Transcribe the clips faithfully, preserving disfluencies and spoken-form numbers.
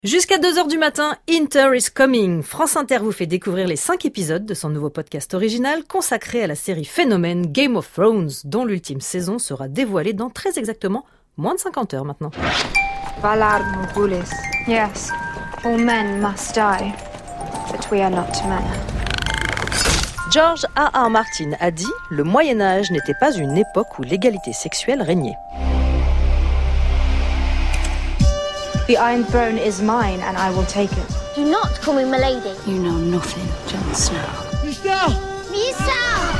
Jusqu'à deux heures du matin, Inter is Coming. France Inter vous fait découvrir les cinq épisodes de son nouveau podcast original consacré à la série phénomène Game of Thrones, dont l'ultime saison sera dévoilée dans très exactement moins de cinquante heures maintenant. Valar Morghulis. Yes, all men must die, but we are not men. George R R. Martin a dit « Le Moyen-Âge n'était pas une époque où l'égalité sexuelle régnait ». The Iron Throne is mine and I will take it. Do not call me milady. You know nothing, Jon Snow. Mista! Mista!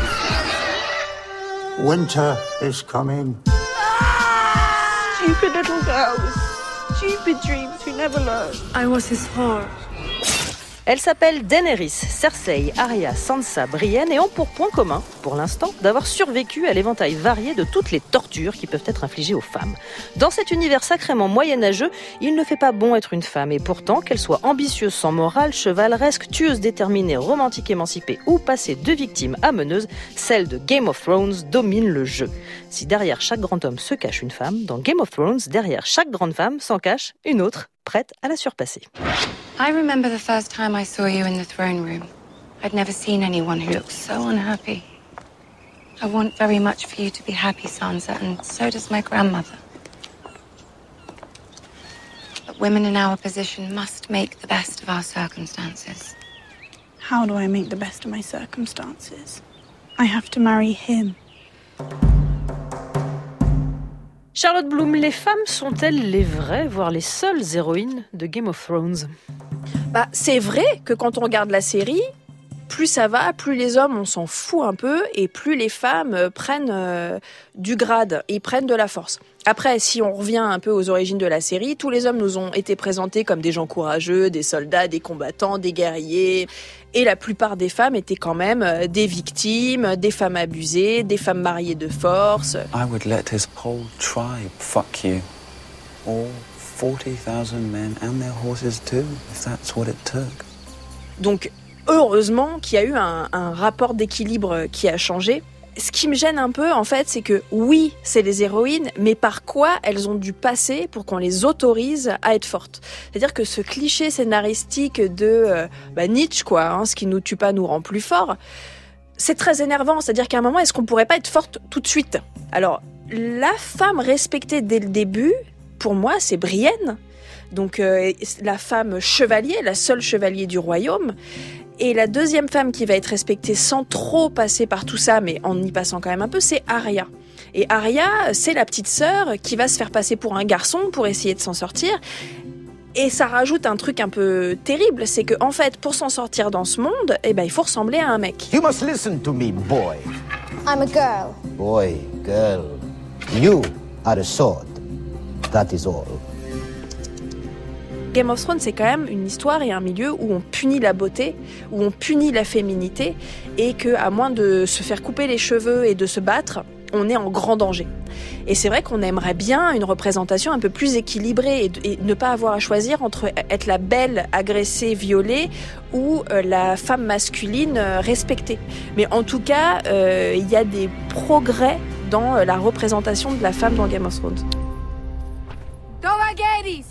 Winter is coming. Stupid little girls. Stupid dreams who never learn. I was his whore. Elles s'appellent Daenerys, Cersei, Arya, Sansa, Brienne et ont pour point commun, pour l'instant, d'avoir survécu à l'éventail varié de toutes les tortures qui peuvent être infligées aux femmes. Dans cet univers sacrément moyenâgeux, il ne fait pas bon être une femme et pourtant, qu'elle soit ambitieuse sans morale, chevaleresque, tueuse déterminée, romantique émancipée ou passée de victime à meneuse, celle de Game of Thrones domine le jeu. Si derrière chaque grand homme se cache une femme, dans Game of Thrones, derrière chaque grande femme s'en cache une autre, prête à la surpasser. I remember the first time I saw you in the throne room. I'd never seen anyone who looked so unhappy. I want very much for you to be happy, Sansa, and so does my grandmother. But women in our position must make the best of our circumstances. How do I make the best of my circumstances? I have to marry him. Charlotte Bloom, les femmes sont-elles les vraies, voire les seules héroïnes de Game of Thrones ? Bah, c'est vrai que quand on regarde la série, plus ça va, plus les hommes, on s'en fout un peu, et plus les femmes euh, prennent euh, du grade, et prennent de la force. Après, si on revient un peu aux origines de la série, tous les hommes nous ont été présentés comme des gens courageux, des soldats, des combattants, des guerriers, et la plupart des femmes étaient quand même euh, des victimes, des femmes abusées, des femmes mariées de force. I would let his whole tribe fuck you. All forty thousand men and their horses too, if that's what it took. Donc, heureusement qu'il y a eu un, un rapport d'équilibre qui a changé. Ce qui me gêne un peu, en fait, c'est que oui, c'est les héroïnes, mais par quoi elles ont dû passer pour qu'on les autorise à être fortes ? C'est-à-dire que ce cliché scénaristique de euh, bah, Nietzsche, quoi, hein, ce qui nous tue pas nous rend plus forts, c'est très énervant. C'est-à-dire qu'à un moment, est-ce qu'on pourrait pas être forte tout de suite ? Alors, la femme respectée dès le début, pour moi, c'est Brienne. Donc, euh, la femme chevalier, la seule chevalier du royaume. Et la deuxième femme qui va être respectée sans trop passer par tout ça, mais en y passant quand même un peu, c'est Arya. Et Arya, c'est la petite sœur qui va se faire passer pour un garçon pour essayer de s'en sortir. Et ça rajoute un truc un peu terrible, c'est que en fait, pour s'en sortir dans ce monde, eh ben, il faut ressembler à un mec. You must listen to me, boy. I'm a girl. Boy, girl. You are a sword. That is all. Game of Thrones, c'est quand même une histoire et un milieu où on punit la beauté, où on punit la féminité, et qu'à moins de se faire couper les cheveux et de se battre, on est en grand danger. Et c'est vrai qu'on aimerait bien une représentation un peu plus équilibrée et, et ne pas avoir à choisir entre être la belle agressée, violée, ou euh, la femme masculine euh, respectée. Mais en tout cas, il euh, y a des progrès dans euh, la représentation de la femme dans Game of Thrones. Dolagadis!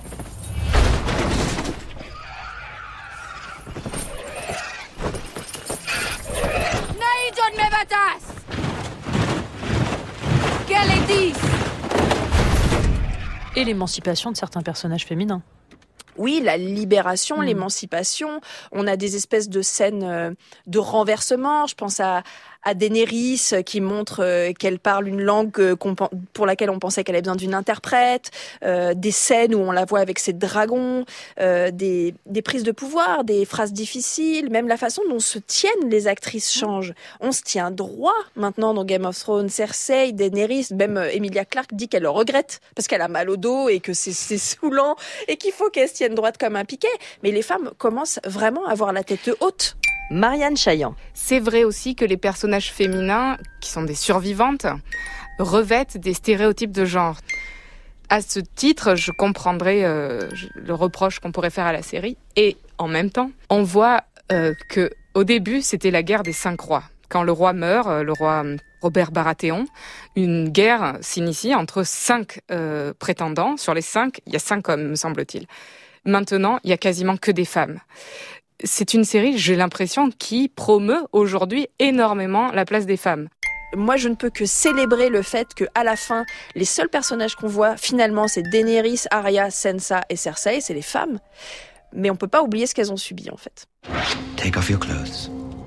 Et l'émancipation de certains personnages féminins. Oui, la libération, mmh. l'émancipation. On a des espèces de scènes euh, de renversement. Je pense à, à Daenerys qui montre euh, qu'elle parle une langue euh, qu'on, pour laquelle on pensait qu'elle avait besoin d'une interprète. Euh, des scènes où on la voit avec ses dragons. Euh, des, des prises de pouvoir, des phrases difficiles. Même la façon dont se tiennent les actrices change. On se tient droit maintenant dans Game of Thrones. Cersei, Daenerys, même euh, Emilia Clarke dit qu'elle le regrette parce qu'elle a mal au dos et que c'est, c'est saoulant et qu'il faut qu'elle se tienne droite comme un piquet. Mais les femmes commencent vraiment à avoir la tête haute. Marianne Chaillan. C'est vrai aussi que les personnages féminins, qui sont des survivantes, revêtent des stéréotypes de genre. À ce titre, je comprendrais euh, le reproche qu'on pourrait faire à la série. Et en même temps, on voit euh, que au début, c'était la guerre des cinq rois. Quand le roi meurt, le roi Robert Baratheon, une guerre s'initie entre cinq euh, prétendants. Sur les cinq, il y a cinq hommes, me semble-t-il. Maintenant, il y a quasiment que des femmes. C'est une série, j'ai l'impression, qui promeut aujourd'hui énormément la place des femmes. Moi, je ne peux que célébrer le fait qu'à la fin, les seuls personnages qu'on voit, finalement, c'est Daenerys, Arya, Sansa et Cersei, c'est les femmes. Mais on peut pas oublier ce qu'elles ont subi, en fait. Take off your clothes.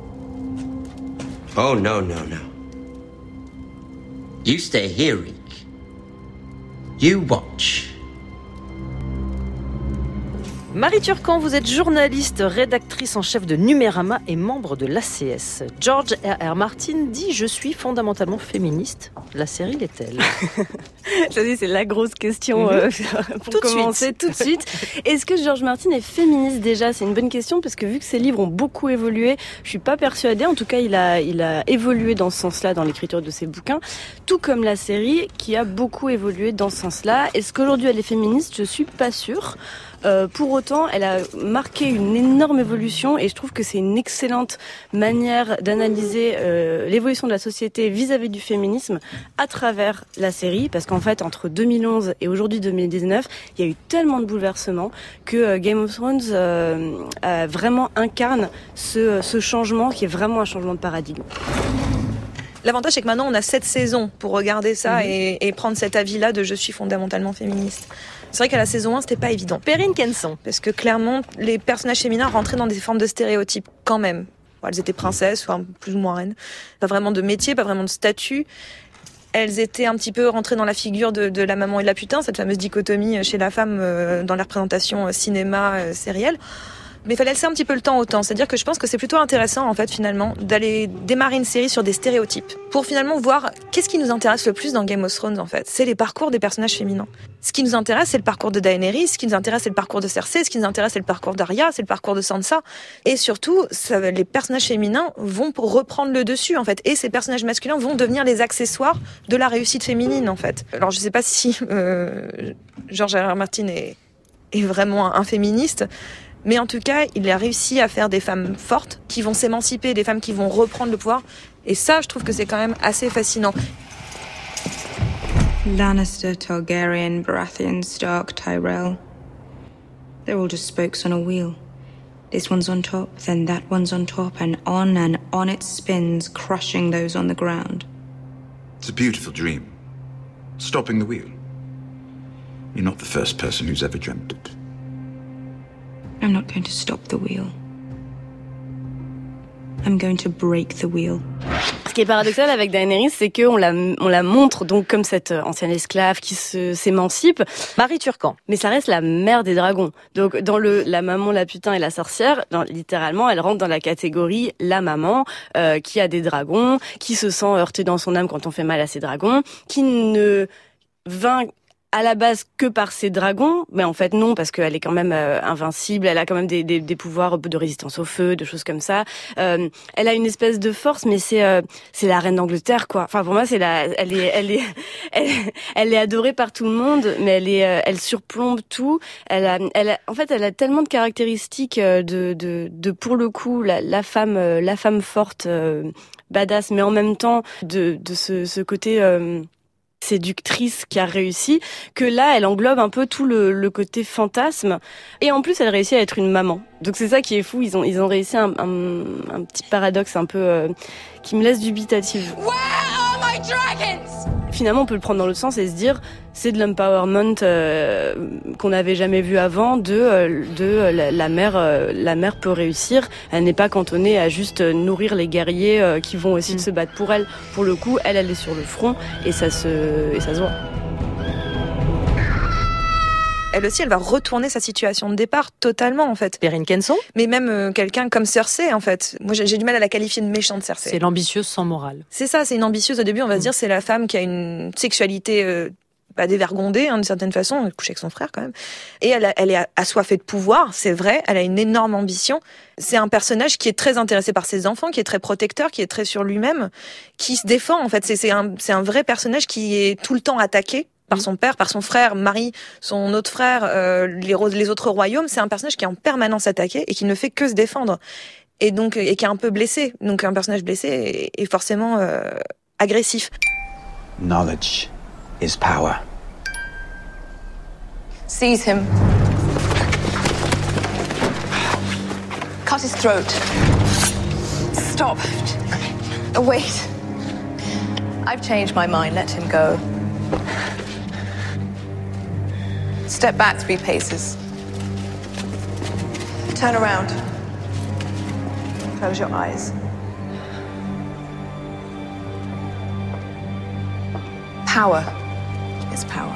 Oh, no, no, no. You stay here, Reek. You watch. Marie Turcan, vous êtes journaliste, rédactrice en chef de Numérama et membre de l'A C S. George R R. Martin dit « Je suis fondamentalement féministe ». La série l'est-elle? Ça, c'est la grosse question euh, pour tout commencer tout de suite. Est-ce que George Martin est féministe déjà? C'est une bonne question parce que vu que ses livres ont beaucoup évolué, je suis pas persuadée. En tout cas, il a, il a évolué dans ce sens-là dans l'écriture de ses bouquins, tout comme la série qui a beaucoup évolué dans ce sens-là. Est-ce qu'aujourd'hui elle est féministe? Je suis pas sûre. Euh, pour autant, elle a marqué une énorme évolution et je trouve que c'est une excellente manière d'analyser euh, l'évolution de la société vis-à-vis du féminisme à travers la série, parce qu'en fait, entre deux mille onze et aujourd'hui deux mille dix-neuf, il y a eu tellement de bouleversements que euh, Game of Thrones euh, euh, vraiment incarne ce, ce changement qui est vraiment un changement de paradigme. L'avantage, c'est que maintenant, on a sept saisons pour regarder ça mmh. et, et prendre cet avis-là de « je suis fondamentalement féministe ». C'est vrai qu'à la saison un, c'était pas évident. Perrine Kenson. Parce que clairement, les personnages féminins rentraient dans des formes de stéréotypes quand même. Bon, elles étaient princesses, enfin, plus ou moins reines. Pas vraiment de métier, pas vraiment de statut. Elles étaient un petit peu rentrées dans la figure de, de la maman et de la putain, cette fameuse dichotomie chez la femme euh, dans les représentations euh, cinéma, euh, sérielles. Mais il fallait laisser un petit peu le temps au temps. C'est-à-dire que je pense que c'est plutôt intéressant, en fait, finalement, d'aller démarrer une série sur des stéréotypes. Pour finalement voir qu'est-ce qui nous intéresse le plus dans Game of Thrones, en fait. C'est les parcours des personnages féminins. Ce qui nous intéresse, c'est le parcours de Daenerys. Ce qui nous intéresse, c'est le parcours de Cersei. Ce qui nous intéresse, c'est le parcours d'Arya. C'est le parcours de Sansa. Et surtout, ça, les personnages féminins vont pour reprendre le dessus, en fait. Et ces personnages masculins vont devenir les accessoires de la réussite féminine, en fait. Alors, je sais pas si euh, George R R. Martin est, est vraiment un féministe. Mais en tout cas, il a réussi à faire des femmes fortes qui vont s'émanciper, des femmes qui vont reprendre le pouvoir. Et ça, je trouve que c'est quand même assez fascinant. Lannister, Targaryen, Baratheon, Stark, Tyrell. They're all just spokes on a wheel. This one's on top, then that one's on top, and on and on it spins, crushing those on the ground. It's a beautiful dream. Stopping the wheel. You're not the first person who's ever dreamt it. I'm not going to stop the wheel. I'm going to break the wheel. Ce qui est paradoxal avec Daenerys, c'est qu'on la, on la montre donc comme cette ancienne esclave qui se, s'émancipe. Marie Turcan. Mais ça reste la mère des dragons. Donc, dans le, la maman, la putain et la sorcière, dans, littéralement, elle rentre dans la catégorie la maman, euh, qui a des dragons, qui se sent heurtée dans son âme quand on fait mal à ses dragons, qui ne vainc à la base que par ses dragons, mais en fait non, parce qu'elle est quand même euh, invincible, elle a quand même des, des, des pouvoirs de résistance au feu, de choses comme ça. Euh, elle a une espèce de force, mais c'est euh, c'est la reine d'Angleterre, quoi. Enfin pour moi, c'est la, elle est, elle est, elle, elle est adorée par tout le monde, mais elle est, euh, elle surplombe tout. Elle a, elle a, en fait, elle a tellement de caractéristiques de, de, de pour le coup, la, la femme, euh, la femme forte, euh, badass, mais en même temps de, de ce, ce côté. Euh, séductrice qui a réussi, que là, elle englobe un peu tout le, le côté fantasme. Et en plus, elle réussit à être une maman. Donc c'est ça qui est fou. Ils ont, ils ont réussi un, un, un petit paradoxe un peu euh, qui me laisse dubitative. Where are my dragons? Finalement, on peut le prendre dans l'autre sens et se dire, c'est de l'empowerment euh, qu'on n'avait jamais vu avant. De, euh, de euh, la, la mère, euh, la mère peut réussir. Elle n'est pas cantonnée à juste nourrir les guerriers euh, qui vont aussi mmh. se battre pour elle. Pour le coup, elle, elle est sur le front et ça se, et ça se voit. Elle aussi, elle va retourner sa situation de départ totalement, en fait. Perrine Kenson. Mais même euh, quelqu'un comme Cersei, en fait. Moi, j'ai, j'ai du mal à la qualifier de méchante, Cersei. C'est l'ambitieuse sans morale. C'est ça, c'est une ambitieuse. Au début, on va mmh. se dire, c'est la femme qui a une sexualité euh, bah, dévergondée, hein, d'une certaine façon. Elle couche avec son frère, quand même. Et elle, a, elle est assoiffée de pouvoir, c'est vrai. Elle a une énorme ambition. C'est un personnage qui est très intéressé par ses enfants, qui est très protecteur, qui est très sur lui-même, qui se défend, en fait. C'est, c'est, un, c'est un vrai personnage qui est tout le temps attaqué. Par son père, par son frère, Marie, son autre frère, euh, les, les autres royaumes, c'est un personnage qui est en permanence attaqué et qui ne fait que se défendre. Et donc, et qui est un peu blessé. Donc, un personnage blessé est, est forcément euh, agressif. Knowledge is power. Seize him. Cut his throat. Stop. Wait. I've changed my mind. Let him go. Step back three paces. Turn around. Close your eyes. Power is power.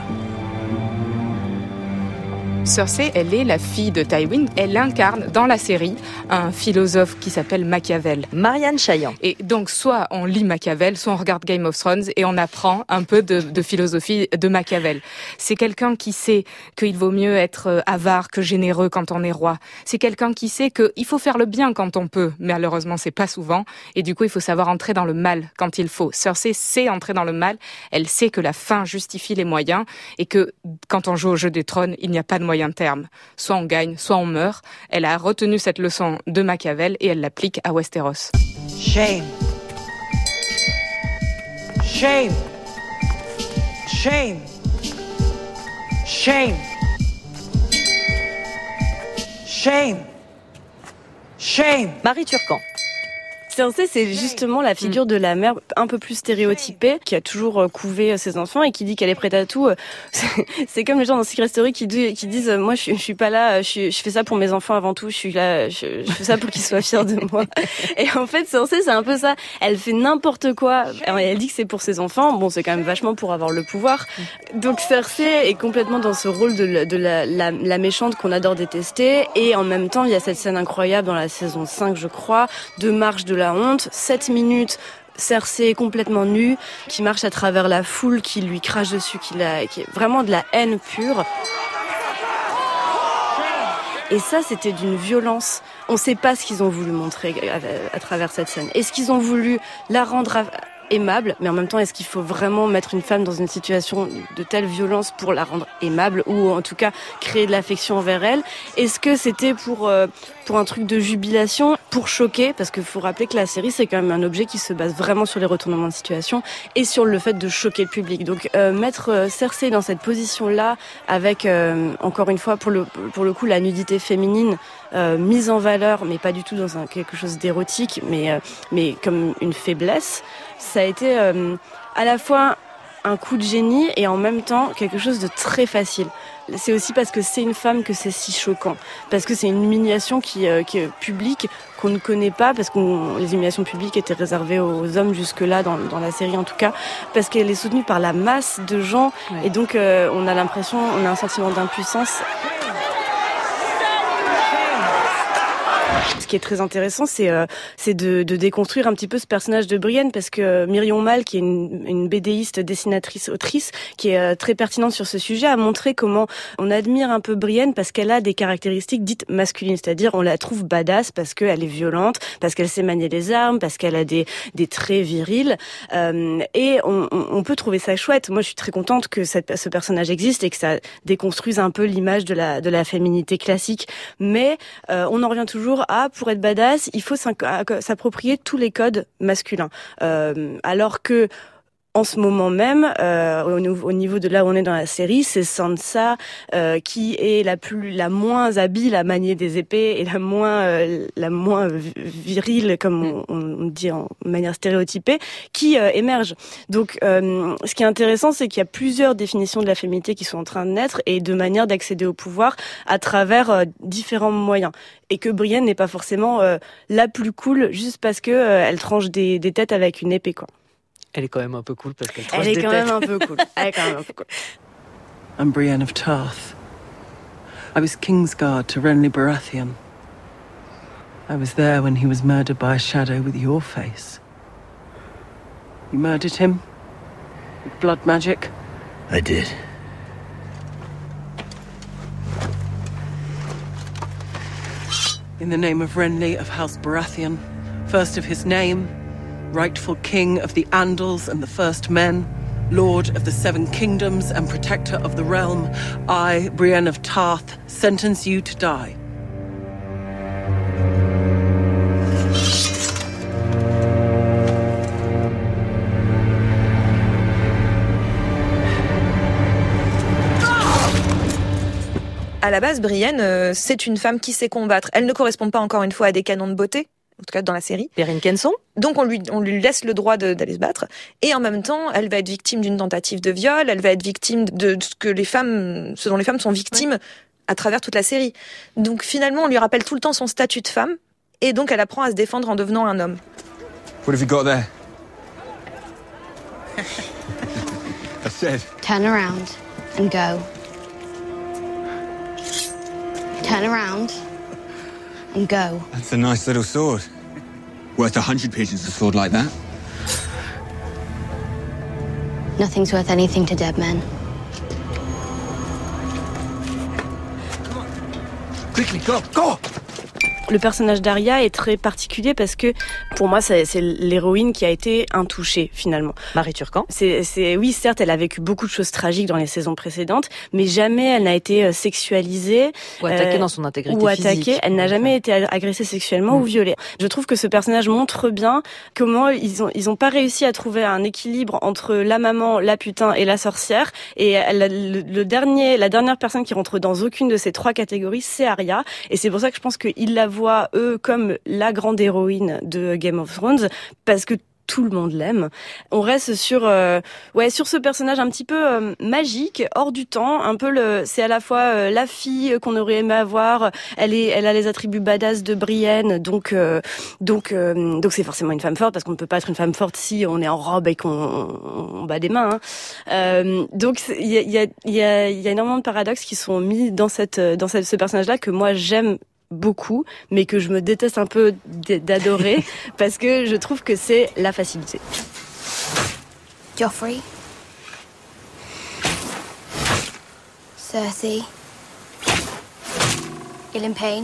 Cersei, elle est la fille de Tywin. Elle incarne dans la série un philosophe qui s'appelle Machiavel. Marianne Chaillan. Et donc, soit on lit Machiavel, soit on regarde Game of Thrones et on apprend un peu de, de philosophie de Machiavel. C'est quelqu'un qui sait qu'il vaut mieux être avare que généreux quand on est roi. C'est quelqu'un qui sait qu'il faut faire le bien quand on peut, mais malheureusement, c'est pas souvent. Et du coup, il faut savoir entrer dans le mal quand il faut. Cersei sait entrer dans le mal. Elle sait que la fin justifie les moyens et que quand on joue au jeu des trônes, il n'y a pas de moyen terme. Soit on gagne, soit on meurt. Elle a retenu cette leçon de Machiavel et elle l'applique à Westeros. Shame. Shame. Shame. Shame. Shame. Shame. Marie Turcan. Cersei, c'est justement la figure de la mère un peu plus stéréotypée, qui a toujours couvé ses enfants et qui dit qu'elle est prête à tout. C'est comme les gens dans Secret Story qui, qui disent « Moi, je, je suis pas là, je, je fais ça pour mes enfants avant tout, je suis là, je, je fais ça pour qu'ils soient fiers de moi. » Et en fait, Cersei, c'est un peu ça. Elle fait n'importe quoi. Elle dit que c'est pour ses enfants. Bon, c'est quand même vachement pour avoir le pouvoir. Donc Cersei est complètement dans ce rôle de, la, de la, la, la méchante qu'on adore détester. Et en même temps, il y a cette scène incroyable dans la saison cinq, je crois, de marche de la honte, sept minutes, Cersei complètement nue, qui marche à travers la foule, qui lui crache dessus, qui, la, qui est vraiment de la haine pure. Et ça, c'était d'une violence. On ne sait pas ce qu'ils ont voulu montrer à, à travers cette scène. Est-ce qu'ils ont voulu la rendre à, aimable, mais en même temps, est-ce qu'il faut vraiment mettre une femme dans une situation de telle violence pour la rendre aimable, ou en tout cas créer de l'affection envers elle? Est-ce que c'était pour euh, pour un truc de jubilation, pour choquer? Parce qu'il faut rappeler que la série, c'est quand même un objet qui se base vraiment sur les retournements de situation et sur le fait de choquer le public. Donc euh, mettre euh, Cersei dans cette position-là, avec euh, encore une fois pour le pour le coup la nudité féminine euh, mise en valeur, mais pas du tout dans un, quelque chose d'érotique, mais euh, mais comme une faiblesse. Ça a été euh, à la fois un coup de génie et en même temps quelque chose de très facile. C'est aussi parce que c'est une femme que c'est si choquant. Parce que c'est une humiliation qui, euh, qui est publique, qu'on ne connaît pas, parce que les humiliations publiques étaient réservées aux hommes jusque-là, dans, dans la série en tout cas, parce qu'elle est soutenue par la masse de gens, ouais. Et donc euh, on a l'impression, on a un sentiment d'impuissance. Ce qui est très intéressant, c'est euh, c'est de, de déconstruire un petit peu ce personnage de Brienne, parce que Myrion Mal, qui est une, une BDiste, dessinatrice, autrice, qui est euh, très pertinente sur ce sujet, a montré comment on admire un peu Brienne parce qu'elle a des caractéristiques dites masculines, c'est-à-dire on la trouve badass parce qu'elle est violente, parce qu'elle sait manier les armes, parce qu'elle a des des traits virils, euh, et on, on peut trouver ça chouette. Moi, je suis très contente que cette, ce personnage existe et que ça déconstruise un peu l'image de la de la féminité classique, mais euh, on en revient toujours à, pour être badass, il faut s'approprier tous les codes masculins. Euh, alors que en ce moment même, euh, au niveau de là où on est dans la série, c'est Sansa euh, qui est la plus, la moins habile à manier des épées et la moins, euh, la moins virile, comme on, on dit en manière stéréotypée, qui euh, émerge. Donc, euh, ce qui est intéressant, c'est qu'il y a plusieurs définitions de la féminité qui sont en train de naître et de manières d'accéder au pouvoir à travers euh, différents moyens. Et que Brienne n'est pas forcément euh, la plus cool juste parce que euh, elle tranche des, des têtes avec une épée, quoi. Elle est quand même un peu cool parce qu'elle tranche des têtes. Elle est quand même un peu cool. Elle est quand même un peu cool. I'm Brienne of Tarth. I was Kingsguard to Renly Baratheon. I was there when he was murdered by a shadow with your face. You murdered him? With blood magic? I did. In the name of Renly of House Baratheon, first of his name, rightful king of the Andals and the First Men, lord of the Seven Kingdoms and protector of the realm, I, Brienne of Tarth, sentence you to die. À la base, Brienne, euh, c'est une femme qui sait combattre. Elle ne correspond pas encore une fois à des canons de beauté, en tout cas dans la série. Perrine Kenson. Donc on lui, on lui laisse le droit de, d'aller se battre. Et en même temps, elle va être victime d'une tentative de viol, elle va être victime de ce que les femmes, ce dont les femmes sont victimes ouais. à travers toute la série. Donc finalement, on lui rappelle tout le temps son statut de femme, et donc elle apprend à se défendre en devenant un homme. What have you got there? I said. Turn around and go. Turn around and go. That's a nice little sword. Worth a hundred pigeons, a sword like that. Nothing's worth anything to dead men. Come on. Quickly, go, go! Le personnage d'Arya est très particulier parce que pour moi c'est, c'est l'héroïne qui a été intouchée finalement. Marie Turcan. C'est, c'est oui certes elle a vécu beaucoup de choses tragiques dans les saisons précédentes, mais jamais elle n'a été sexualisée ou attaquée euh, dans son intégrité ou physique. attaquée. Elle n'a jamais été agressée sexuellement mmh. ou violée. Je trouve que ce personnage montre bien comment ils ont ils ont pas réussi à trouver un équilibre entre la maman, la putain et la sorcière. Et elle, le, le dernier la dernière personne qui rentre dans aucune de ces trois catégories, c'est Arya. Et c'est pour ça que je pense qu'ils la voient eux comme la grande héroïne de Game of Thrones parce que tout le monde l'aime. On reste sur euh, ouais sur ce personnage un petit peu euh, magique, hors du temps, un peu le c'est à la fois euh, la fille qu'on aurait aimé avoir, elle est elle a les attributs badass de Brienne, donc euh, donc euh, donc c'est forcément une femme forte parce qu'on ne peut pas être une femme forte si on est en robe et qu'on on bat des mains. Hein. Euh, donc il y a il y a il y a il y a énormément de paradoxes qui sont mis dans cette dans cette, ce personnage-là que moi j'aime beaucoup, mais que je me déteste un peu d'adorer parce que je trouve que c'est la facilité. Joffrey, Cersei, Gillian Payne.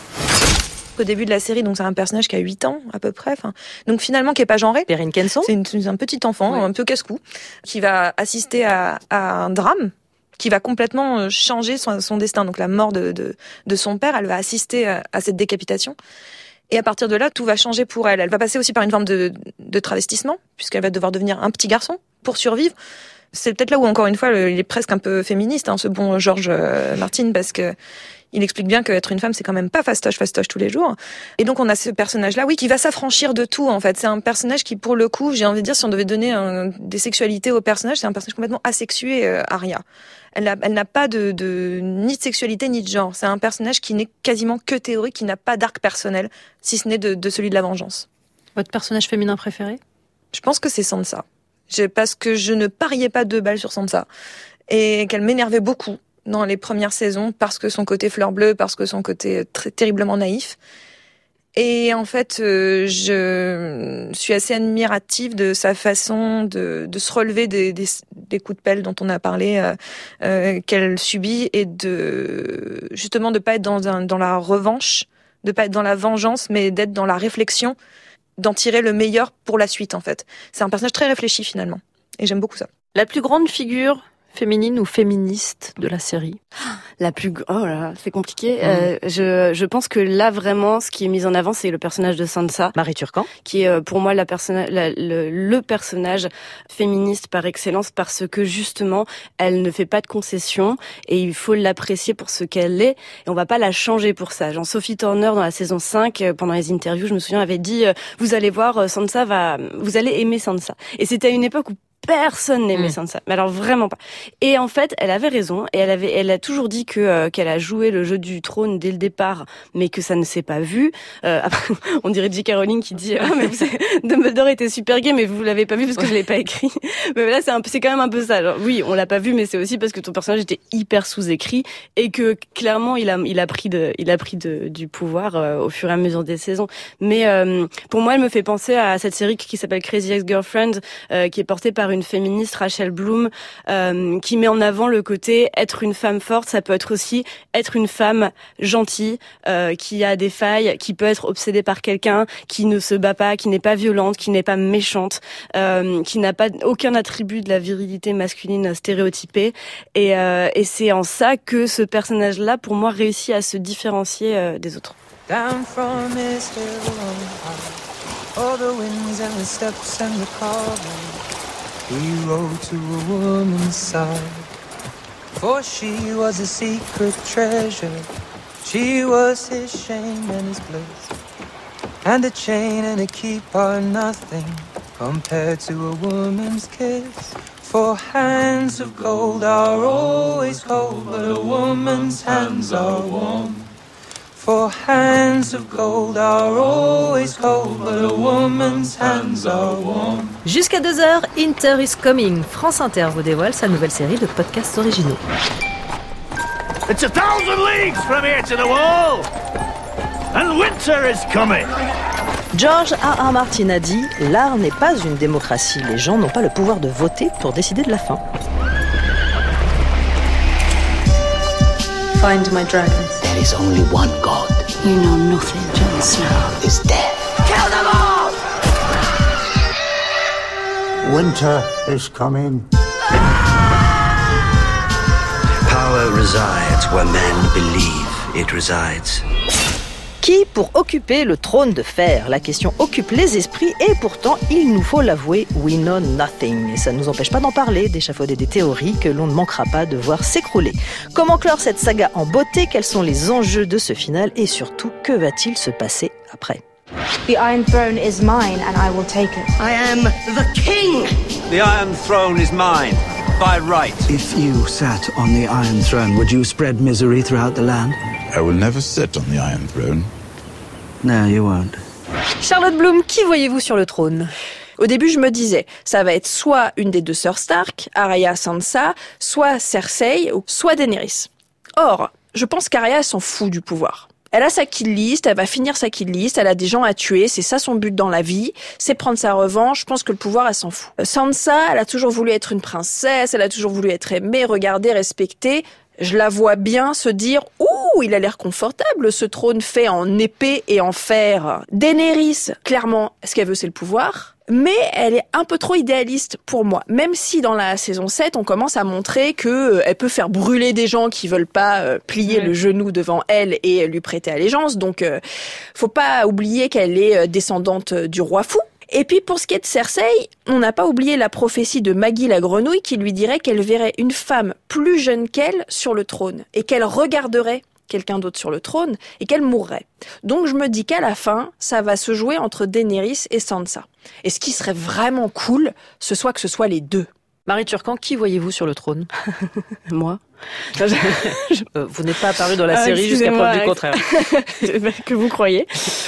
Au début de la série, donc c'est un personnage qui a huit ans à peu près, enfin, donc finalement qui est pas genré. Perrine Kenson. C'est, une, c'est un petit enfant, ouais. un peu casse-cou, qui va assister à, à un drame. Qui va complètement changer son, son destin. Donc la mort de, de, de son père, elle va assister à, à cette décapitation. Et à partir de là, tout va changer pour elle. Elle va passer aussi par une forme de, de travestissement, puisqu'elle va devoir devenir un petit garçon pour survivre. C'est peut-être là où, encore une fois, il est presque un peu féministe, hein, ce bon George Martin, parce que il explique bien qu'être une femme, c'est quand même pas fastoche, fastoche tous les jours. Et donc, on a ce personnage-là, oui, qui va s'affranchir de tout, en fait. C'est un personnage qui, pour le coup, j'ai envie de dire, si on devait donner un, des sexualités au personnage, c'est un personnage complètement asexué, euh, Arya. Elle n'a, elle n'a pas de, de, ni de sexualité, ni de genre. C'est un personnage qui n'est quasiment que théorique, qui n'a pas d'arc personnel, si ce n'est de, de celui de la vengeance. Votre personnage féminin préféré ? Je pense que c'est Sansa. Je, parce que je ne pariais pas deux balles sur Sansa. Et qu'elle m'énervait beaucoup dans les premières saisons, parce que son côté fleur bleue, parce que son côté très terriblement naïf. Et en fait, euh, je suis assez admirative de sa façon de, de se relever des, des, des coups de pelle dont on a parlé, euh, euh, qu'elle subit, et de justement de pas être dans, un, dans la revanche, de pas être dans la vengeance, mais d'être dans la réflexion, d'en tirer le meilleur pour la suite, en fait. C'est un personnage très réfléchi, finalement. Et j'aime beaucoup ça. La plus grande figure féminine ou féministe de la série? La plus, oh là, là c'est compliqué. Mmh. Euh, je, je pense que là vraiment, ce qui est mis en avant, c'est le personnage de Sansa, Marie Turcan, qui est pour moi la personne, la, le, le personnage féministe par excellence, parce que justement, elle ne fait pas de concessions et il faut l'apprécier pour ce qu'elle est. Et on va pas la changer pour ça. Genre Sophie Turner dans la saison cinq, pendant les interviews, je me souviens, avait dit, vous allez voir, Sansa va, vous allez aimer Sansa. Et c'était à une époque où personne n'aimait mmh. Sansa, mais alors vraiment pas. Et en fait, elle avait raison, et elle avait, elle a toujours dit que euh, qu'elle a joué le jeu du trône dès le départ, mais que ça ne s'est pas vu. Euh, après, on dirait J K Rowling qui dit ah mais vous savez, Dumbledore était super gay, mais vous l'avez pas vu parce que je l'ai pas écrit. Mais là, c'est un peu, c'est quand même un peu ça. Alors, oui, on l'a pas vu, mais c'est aussi parce que ton personnage était hyper sous-écrit et que clairement, il a, il a pris de, il a pris de, du pouvoir euh, au fur et à mesure des saisons. Mais euh, pour moi, elle me fait penser à cette série qui s'appelle Crazy Ex-Girlfriend, euh, qui est portée par une féministe, Rachel Bloom, euh, qui met en avant le côté être une femme forte, ça peut être aussi être une femme gentille, euh, qui a des failles, qui peut être obsédée par quelqu'un, qui ne se bat pas, qui n'est pas violente, qui n'est pas méchante, euh, qui n'a pas aucun attribut de la virilité masculine stéréotypée. Et, euh, et c'est en ça que ce personnage-là, pour moi, réussit à se différencier euh, des autres. Down from Mister all the winds and the steps and the calling. We rode to a woman's side. For she was a secret treasure. She was his shame and his bliss. And a chain and a keep are nothing compared to a woman's kiss. For hands of gold are always cold, but a woman's hands are warm. For hands of gold are always cold, but a woman's hands are warm. Jusqu'à deux heures, Inter is Coming. France Inter vous dévoile sa nouvelle série de podcasts originaux. It's a thousand leagues from here to the wall, and winter is coming. George R. R. Martin a dit « L'art n'est pas une démocratie. Les gens n'ont pas le pouvoir de voter pour décider de la fin. » Find my dragons. There is only one God. You know nothing, Jon Snow. Is death. Kill them all! Winter is coming. Power resides where men believe it resides. Qui pour occuper le trône de fer? La question occupe les esprits et pourtant, il nous faut l'avouer, we know nothing. Et ça ne nous empêche pas d'en parler, d'échafauder des théories que l'on ne manquera pas de voir s'écrouler. Comment clore cette saga en beauté? Quels sont les enjeux de ce final? Et surtout, que va-t-il se passer après? The Iron Throne is mine and I will take it. I am the king! The Iron Throne is mine, by right. If you sat on the Iron Throne, would you spread misery throughout the land? I will never sit on the Iron Throne. No, you won't. Charlotte Bloom, qui voyez-vous sur le trône? Au début, je me disais, ça va être soit une des deux sœurs Stark, Arya, Sansa, soit Cersei, ou soit Daenerys. Or, je pense qu'Arya s'en fout du pouvoir. Elle a sa kill list, elle va finir sa kill list, elle a des gens à tuer, c'est ça son but dans la vie, c'est prendre sa revanche, je pense que le pouvoir, elle s'en fout. Sansa, elle a toujours voulu être une princesse, elle a toujours voulu être aimée, regardée, respectée. Je la vois bien se dire « Ouh, il a l'air confortable, ce trône fait en épée et en fer. » Daenerys, clairement, ce qu'elle veut, c'est le pouvoir. Mais elle est un peu trop idéaliste pour moi. Même si dans la saison sept, on commence à montrer que euh, elle peut faire brûler des gens qui veulent pas euh, plier ouais. le genou devant elle et lui prêter allégeance. Donc, euh, faut pas oublier qu'elle est euh, descendante du roi fou. Et puis pour ce qui est de Cersei, on n'a pas oublié la prophétie de Maggie la grenouille qui lui dirait qu'elle verrait une femme plus jeune qu'elle sur le trône et qu'elle regarderait quelqu'un d'autre sur le trône et qu'elle mourrait. Donc je me dis qu'à la fin, ça va se jouer entre Daenerys et Sansa. Et ce qui serait vraiment cool, ce soit que ce soit les deux. Marie Turcan, qui voyez-vous sur le trône? Moi. je... euh, vous n'êtes pas apparu dans la ah, série jusqu'à preuve du contraire. Que vous croyez.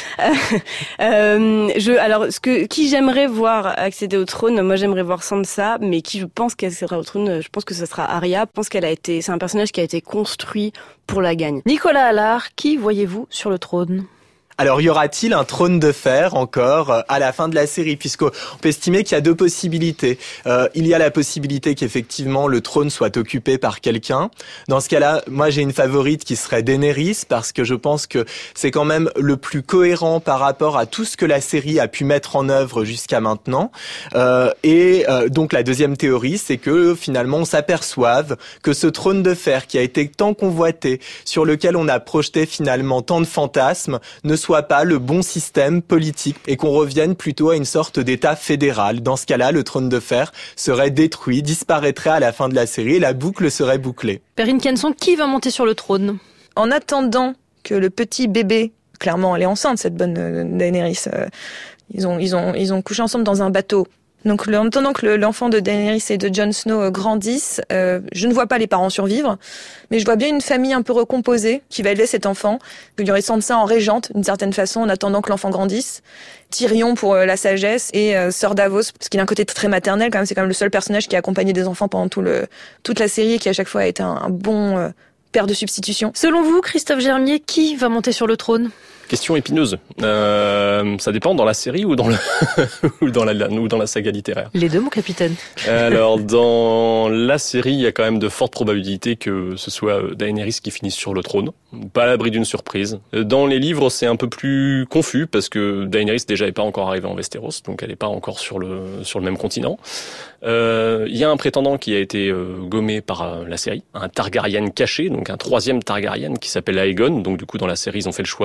euh, je, alors, ce que, qui j'aimerais voir accéder au trône, moi j'aimerais voir Sansa, mais qui je pense qu'elle accédera au trône, je pense que ce sera Arya. Je pense qu'elle a été, c'est un personnage qui a été construit pour la gagne. Nicolas Allard, qui voyez-vous sur le trône? Alors, y aura-t-il un trône de fer encore à la fin de la série? Puisqu'on peut estimer qu'il y a deux possibilités. Euh, il y a la possibilité qu'effectivement le trône soit occupé par quelqu'un. Dans ce cas-là, moi j'ai une favorite qui serait Daenerys, parce que je pense que c'est quand même le plus cohérent par rapport à tout ce que la série a pu mettre en œuvre jusqu'à maintenant. Euh, et euh, donc la deuxième théorie, c'est que finalement on s'aperçoive que ce trône de fer qui a été tant convoité, sur lequel on a projeté finalement tant de fantasmes, ne soit pas le bon système politique et qu'on revienne plutôt à une sorte d'état fédéral. Dans ce cas-là, le trône de fer serait détruit, disparaîtrait à la fin de la série et la boucle serait bouclée. Perrine Kenson, qui va monter sur le trône? En attendant que le petit bébé, clairement elle est enceinte cette bonne euh, Daenerys, euh, ils ont ils ont ils ont couché ensemble dans un bateau. Donc, en attendant que le, l'enfant de Daenerys et de Jon Snow grandisse, euh, je ne vois pas les parents survivre, mais je vois bien une famille un peu recomposée qui va élever cet enfant. Il y aurait Sansa en régente, d'une certaine façon, en attendant que l'enfant grandisse. Tyrion pour euh, la sagesse et euh, Sœur Davos, parce qu'il a un côté très maternel quand même. C'est quand même le seul personnage qui a accompagné des enfants pendant tout le toute la série et qui à chaque fois a été un, un bon euh, père de substitution. Selon vous, Christophe Germier, qui va monter sur le trône? Question épineuse. Euh, ça dépend dans la série ou dans, le ou, dans la, ou dans la saga littéraire. Les deux, mon capitaine. Alors, dans la série, il y a quand même de fortes probabilités que ce soit Daenerys qui finisse sur le trône. Pas à l'abri d'une surprise. Dans les livres, c'est un peu plus confus parce que Daenerys déjà n'est pas encore arrivée en Westeros, donc elle n'est pas encore sur le, sur le même continent. Euh, il y a un prétendant qui a été euh, gommé par euh, la série, un Targaryen caché, donc un troisième Targaryen qui s'appelle Aegon. Donc du coup, dans la série, ils ont fait le choix que ce soit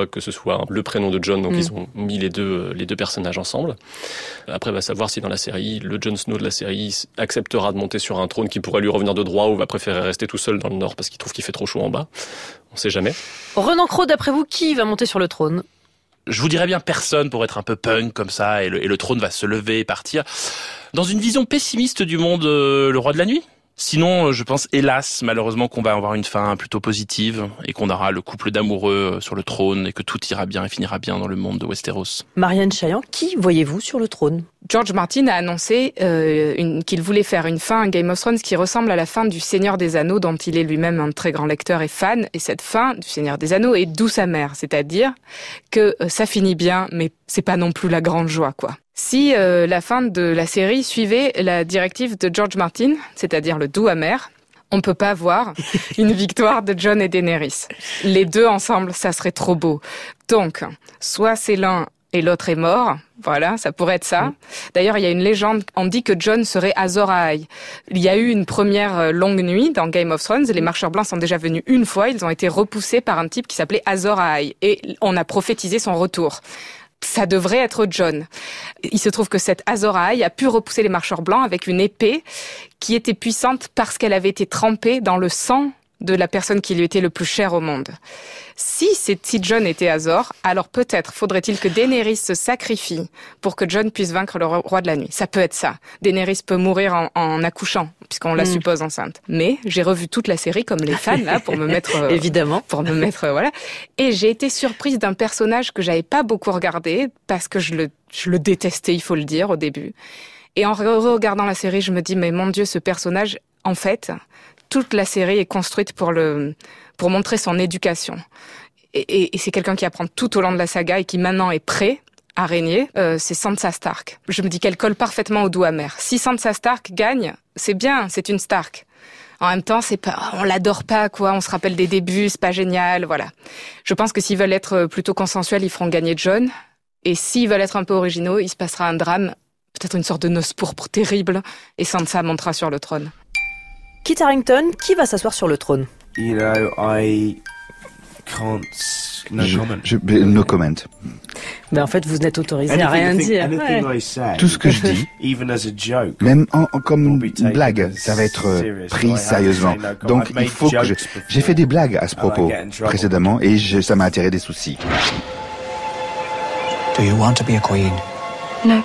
soit le prénom de Jon, donc Mm. ils ont mis les deux, les deux personnages ensemble. Après, va savoir si dans la série, le Jon Snow de la série acceptera de monter sur un trône qui pourrait lui revenir de droit ou va préférer rester tout seul dans le nord parce qu'il trouve qu'il fait trop chaud en bas. On sait jamais. Renan Cros, d'après vous, qui va monter sur le trône ? Je vous dirais bien personne pour être un peu punk comme ça, et le, et le trône va se lever et partir. Dans une vision pessimiste du monde, euh, le roi de la nuit ? Sinon, je pense, hélas, malheureusement, qu'on va avoir une fin plutôt positive et qu'on aura le couple d'amoureux sur le trône et que tout ira bien et finira bien dans le monde de Westeros. Marianne Chaillan, qui voyez-vous sur le trône ? George Martin a annoncé euh, une, qu'il voulait faire une fin à Game of Thrones qui ressemble à la fin du Seigneur des Anneaux, dont il est lui-même un très grand lecteur et fan. Et cette fin du Seigneur des Anneaux est douce amère, c'est-à-dire que euh, ça finit bien, mais c'est pas non plus la grande joie, quoi. Si euh, la fin de la série suivait la directive de George Martin, c'est-à-dire le doux amer, on peut pas voir une victoire de Jon et Daenerys. Les deux ensemble, ça serait trop beau. Donc, soit c'est l'un et l'autre est mort, voilà, ça pourrait être ça. D'ailleurs, il y a une légende, on dit que Jon serait Azor Ahai. Il y a eu une première longue nuit dans Game of Thrones, les marcheurs blancs sont déjà venus une fois, ils ont été repoussés par un type qui s'appelait Azor Ahai, et on a prophétisé son retour. Ça devrait être Jon. Il se trouve que cette Azor Ahai a pu repousser les marcheurs blancs avec une épée qui était puissante parce qu'elle avait été trempée dans le sang de la personne qui lui était le plus chère au monde. Si, c'est, si Jon était Azor, alors peut-être faudrait-il que Daenerys se sacrifie pour que Jon puisse vaincre le roi de la nuit. Ça peut être ça. Daenerys peut mourir en, en accouchant, puisqu'on la mm. suppose enceinte. Mais j'ai revu toute la série comme les fans, là, pour me mettre... Euh, Évidemment. Pour me mettre, euh, voilà. Et j'ai été surprise d'un personnage que j'avais pas beaucoup regardé, parce que je le, je le détestais, il faut le dire, au début. Et en regardant la série, je me dis, mais mon Dieu, ce personnage, en fait... Toute la série est construite pour le pour montrer son éducation. Et, et, et c'est quelqu'un qui apprend tout au long de la saga et qui maintenant est prêt à régner. Euh, c'est Sansa Stark. Je me dis qu'elle colle parfaitement au doux amer. Si Sansa Stark gagne, c'est bien, c'est une Stark. En même temps, c'est pas, on l'adore pas, quoi. On se rappelle des débuts, c'est pas génial, voilà. Je pense que s'ils veulent être plutôt consensuels, ils feront gagner Jon. Et s'ils veulent être un peu originaux, il se passera un drame, peut-être une sorte de noce pourpre terrible, et Sansa montera sur le trône. Kit Harington, qui va s'asseoir sur le trône ? You know, I can't... No je, comment. Je, no comment. Ben en fait, vous n'êtes autorisé anything, à rien dire. Ouais. Say, tout ce que je dis, even as a joke, même en, en, comme une blague, ça va être pris sérieusement. Donc il faut que je... J'ai fait des blagues à ce propos précédemment et je, ça m'a attiré des soucis. Do you want to be a queen? No.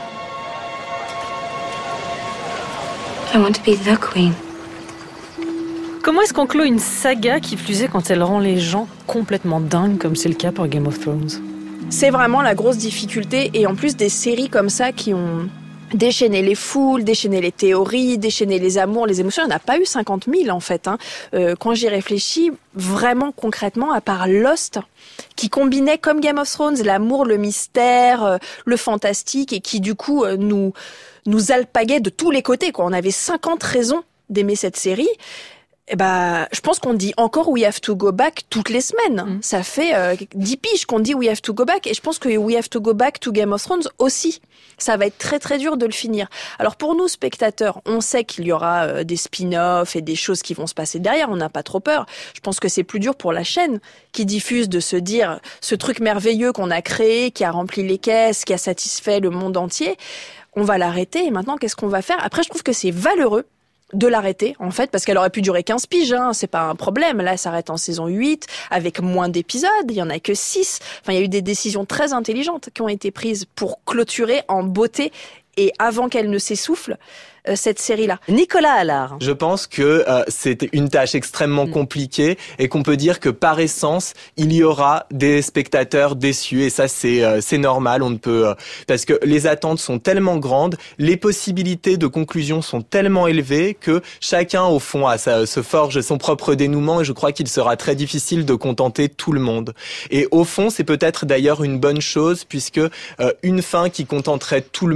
I want to be the queen. Comment est-ce qu'on clôt une saga qui plus est quand elle rend les gens complètement dingues comme c'est le cas pour Game of Thrones ? C'est vraiment la grosse difficulté et en plus des séries comme ça qui ont déchaîné les foules, déchaîné les théories, déchaîné les amours, les émotions. Il n'y en a pas eu cinquante mille en fait. Hein. Euh, quand j'y réfléchis, vraiment concrètement, à part Lost, qui combinait comme Game of Thrones l'amour, le mystère, euh, le fantastique et qui du coup euh, nous, nous alpaguait de tous les côtés, quoi. On avait cinquante raisons d'aimer cette série. Eh ben, je pense qu'on dit encore We Have to Go Back toutes les semaines. Mm. Ça fait euh, dix piges qu'on dit We Have to Go Back et je pense que We Have to Go Back to Game of Thrones aussi. Ça va être très très dur de le finir. Alors pour nous spectateurs, on sait qu'il y aura euh, des spin-offs et des choses qui vont se passer derrière, on n'a pas trop peur. Je pense que c'est plus dur pour la chaîne qui diffuse de se dire ce truc merveilleux qu'on a créé, qui a rempli les caisses, qui a satisfait le monde entier, on va l'arrêter et maintenant qu'est-ce qu'on va faire ? Après je trouve que c'est valeureux de l'arrêter, en fait, parce qu'elle aurait pu durer quinze piges, hein, c'est pas un problème. Là, elle s'arrête en saison huit, avec moins d'épisodes, il y en a que six. Enfin, il y a eu des décisions très intelligentes qui ont été prises pour clôturer en beauté et avant qu'elle ne s'essouffle euh, cette série-là. Nicolas Allard. Je pense que euh, c'est une tâche extrêmement compliquée et qu'on peut dire que par essence, il y aura des spectateurs déçus et ça c'est euh, c'est normal, on ne peut euh, parce que les attentes sont tellement grandes, les possibilités de conclusion sont tellement élevées que chacun au fond a sa, se forge son propre dénouement et je crois qu'il sera très difficile de contenter tout le monde. Et au fond, c'est peut-être d'ailleurs une bonne chose puisque euh, une fin qui contenterait tout le monde peut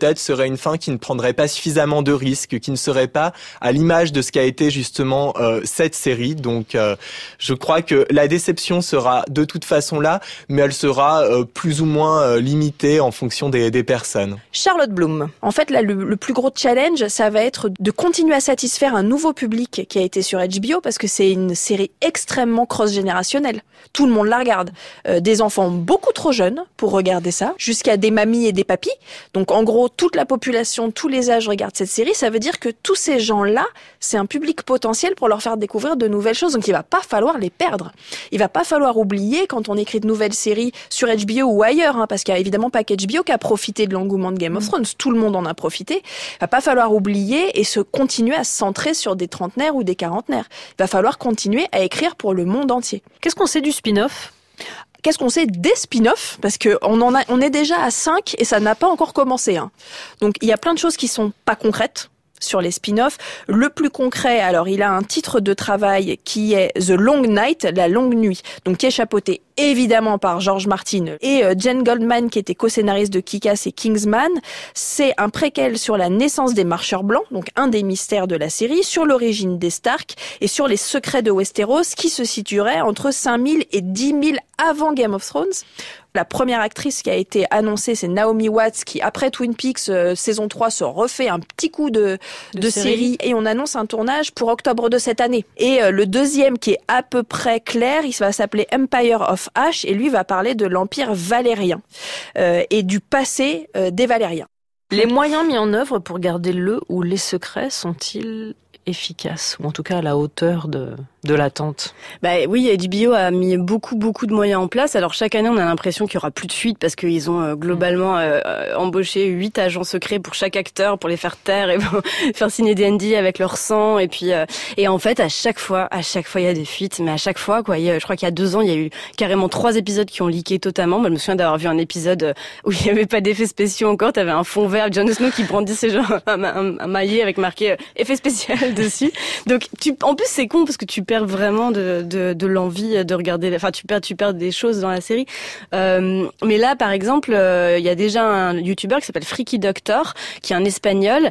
peut-être serait une fin qui ne prendrait pas suffisamment de risques, qui ne serait pas à l'image de ce qu'a été justement euh, cette série. Donc euh, je crois que la déception sera de toute façon là, mais elle sera euh, plus ou moins euh, limitée en fonction des, des personnes. Charlotte Bloom. En fait, là, le, le plus gros challenge, ça va être de continuer à satisfaire un nouveau public qui a été sur H B O, parce que c'est une série extrêmement cross-générationnelle. Tout le monde la regarde. Euh, des enfants beaucoup trop jeunes pour regarder ça, jusqu'à des mamies et des papis. Donc en gros, toute la population, tous les âges regardent cette série. Ça veut dire que tous ces gens-là, c'est un public potentiel pour leur faire découvrir de nouvelles choses. Donc il va pas falloir les perdre. Il va pas falloir oublier quand on écrit de nouvelles séries sur H B O ou ailleurs, hein, parce qu'il y a évidemment pas que H B O qui a profité de l'engouement de Game of Thrones. Tout le monde en a profité. Il va pas falloir oublier et se continuer à se centrer sur des trentenaires ou des quarantenaires. Il va falloir continuer à écrire pour le monde entier. Qu'est-ce qu'on sait du spin-off ? Qu'est-ce qu'on sait des spin-offs ? Parce que on en a, on est déjà à cinq et ça n'a pas encore commencé, hein. Donc il y a plein de choses qui sont pas concrètes sur les spin-offs. Le plus concret, alors il a un titre de travail qui est The Long Night, la longue nuit, donc qui est chapeauté évidemment par George Martin et euh, Jen Goldman qui était co-scénariste de Kick-Ass et Kingsman. C'est un préquel sur la naissance des marcheurs blancs, donc un des mystères de la série, sur l'origine des Stark et sur les secrets de Westeros qui se situeraient entre cinq mille et dix mille avant Game of Thrones. La première actrice qui a été annoncée, c'est Naomi Watts, qui après Twin Peaks euh, saison trois se refait un petit coup de, de, de série. série et on annonce un tournage pour octobre de cette année. Et euh, le deuxième qui est à peu près clair, il va s'appeler Empire of Ash et lui va parler de l'Empire valérien euh, et du passé euh, des Valériens. Les moyens mis en œuvre pour garder le ou les secrets sont-ils efficaces, ou en tout cas à la hauteur de, de l'attente? Bah oui, H B O a mis beaucoup beaucoup de moyens en place. Alors chaque année, on a l'impression qu'il y aura plus de fuites parce qu'ils ont euh, globalement euh, embauché huit agents secrets pour chaque acteur pour les faire taire et pour faire signer des N D A avec leur sang. Et puis euh, et en fait, à chaque fois, à chaque fois, il y a des fuites. Mais à chaque fois, quoi, il y a, je crois qu'il y a deux ans, il y a eu carrément trois épisodes qui ont leaké totalement. Moi, je me souviens d'avoir vu un épisode où il y avait pas d'effets spéciaux encore. T'avais un fond vert, Jon Snow qui brandissait genre un, un, un maillet avec marqué euh, effet spécial dessus. Donc tu, en plus c'est con parce que tu perds vraiment de, de, de l'envie de regarder. Enfin, tu perds, tu perds des choses dans la série. Euh, mais là, par exemple, il euh, y a déjà un YouTuber qui s'appelle Freaky Doctor, qui est un Espagnol,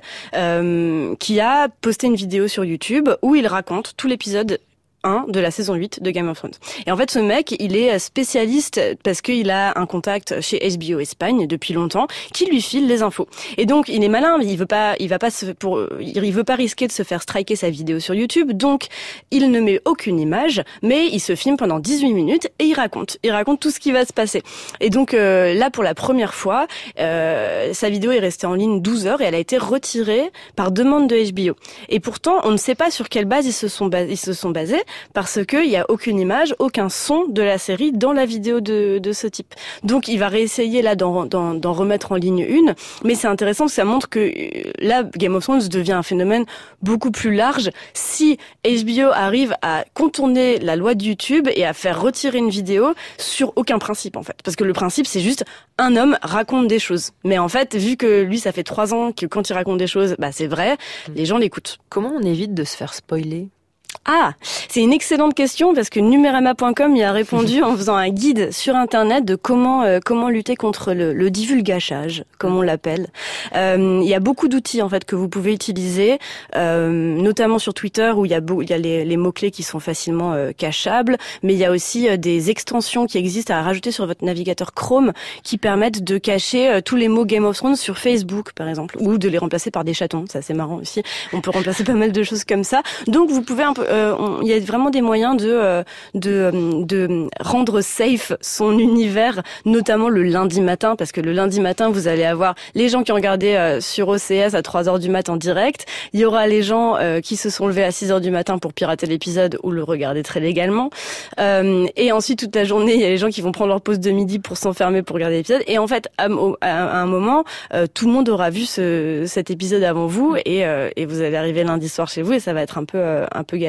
euh, qui a posté une vidéo sur YouTube où il raconte tout l'épisode un de la saison huit de Game of Thrones. Et en fait, ce mec, il est spécialiste parce qu'il a un contact chez H B O Espagne depuis longtemps, qui lui file les infos. Et donc, il est malin, il veut pas, il va pas se, pour, il veut pas risquer de se faire striker sa vidéo sur YouTube. Donc, il ne met aucune image, mais il se filme pendant dix-huit minutes et il raconte, il raconte tout ce qui va se passer. Et donc, euh, là, pour la première fois, euh, sa vidéo est restée en ligne douze heures et elle a été retirée par demande de H B O. Et pourtant, on ne sait pas sur quelle base ils se sont basés, ils se sont basés. Parce que il y a aucune image, aucun son de la série dans la vidéo de, de ce type. Donc il va réessayer là d'en, d'en, d'en remettre en ligne une, mais c'est intéressant parce que ça montre que là Game of Thrones devient un phénomène beaucoup plus large si H B O arrive à contourner la loi de YouTube et à faire retirer une vidéo sur aucun principe en fait. Parce que le principe c'est juste un homme raconte des choses. Mais en fait, vu que lui ça fait trois ans que quand il raconte des choses, bah c'est vrai, les gens l'écoutent. Comment on évite de se faire spoiler ? Ah, c'est une excellente question parce que Numérama point com y a répondu en faisant un guide sur internet de comment euh, comment lutter contre le, le divulgachage, comme on l'appelle. Euh, il y a beaucoup d'outils en fait que vous pouvez utiliser, euh, notamment sur Twitter où il y a beau, il y a les, les mots clés qui sont facilement euh, cachables, mais il y a aussi euh, des extensions qui existent à rajouter sur votre navigateur Chrome qui permettent de cacher euh, tous les mots Game of Thrones sur Facebook par exemple, ou de les remplacer par des chatons. Ça c'est marrant aussi. On peut remplacer pas mal de choses comme ça. Donc vous pouvez un peu Euh, on, il y a vraiment des moyens de, euh, de de rendre safe son univers, notamment le lundi matin, parce que le lundi matin, vous allez avoir les gens qui ont regardé euh, sur O C S à trois heures du matin en direct. Il y aura les gens euh, qui se sont levés à six heures du matin pour pirater l'épisode ou le regarder très légalement. Euh, et ensuite, toute la journée, il y a les gens qui vont prendre leur pause de midi pour s'enfermer pour regarder l'épisode. Et en fait, à, à, à un moment, euh, tout le monde aura vu ce, cet épisode avant vous et, euh, et vous allez arriver lundi soir chez vous et ça va être un peu, euh, un peu galère.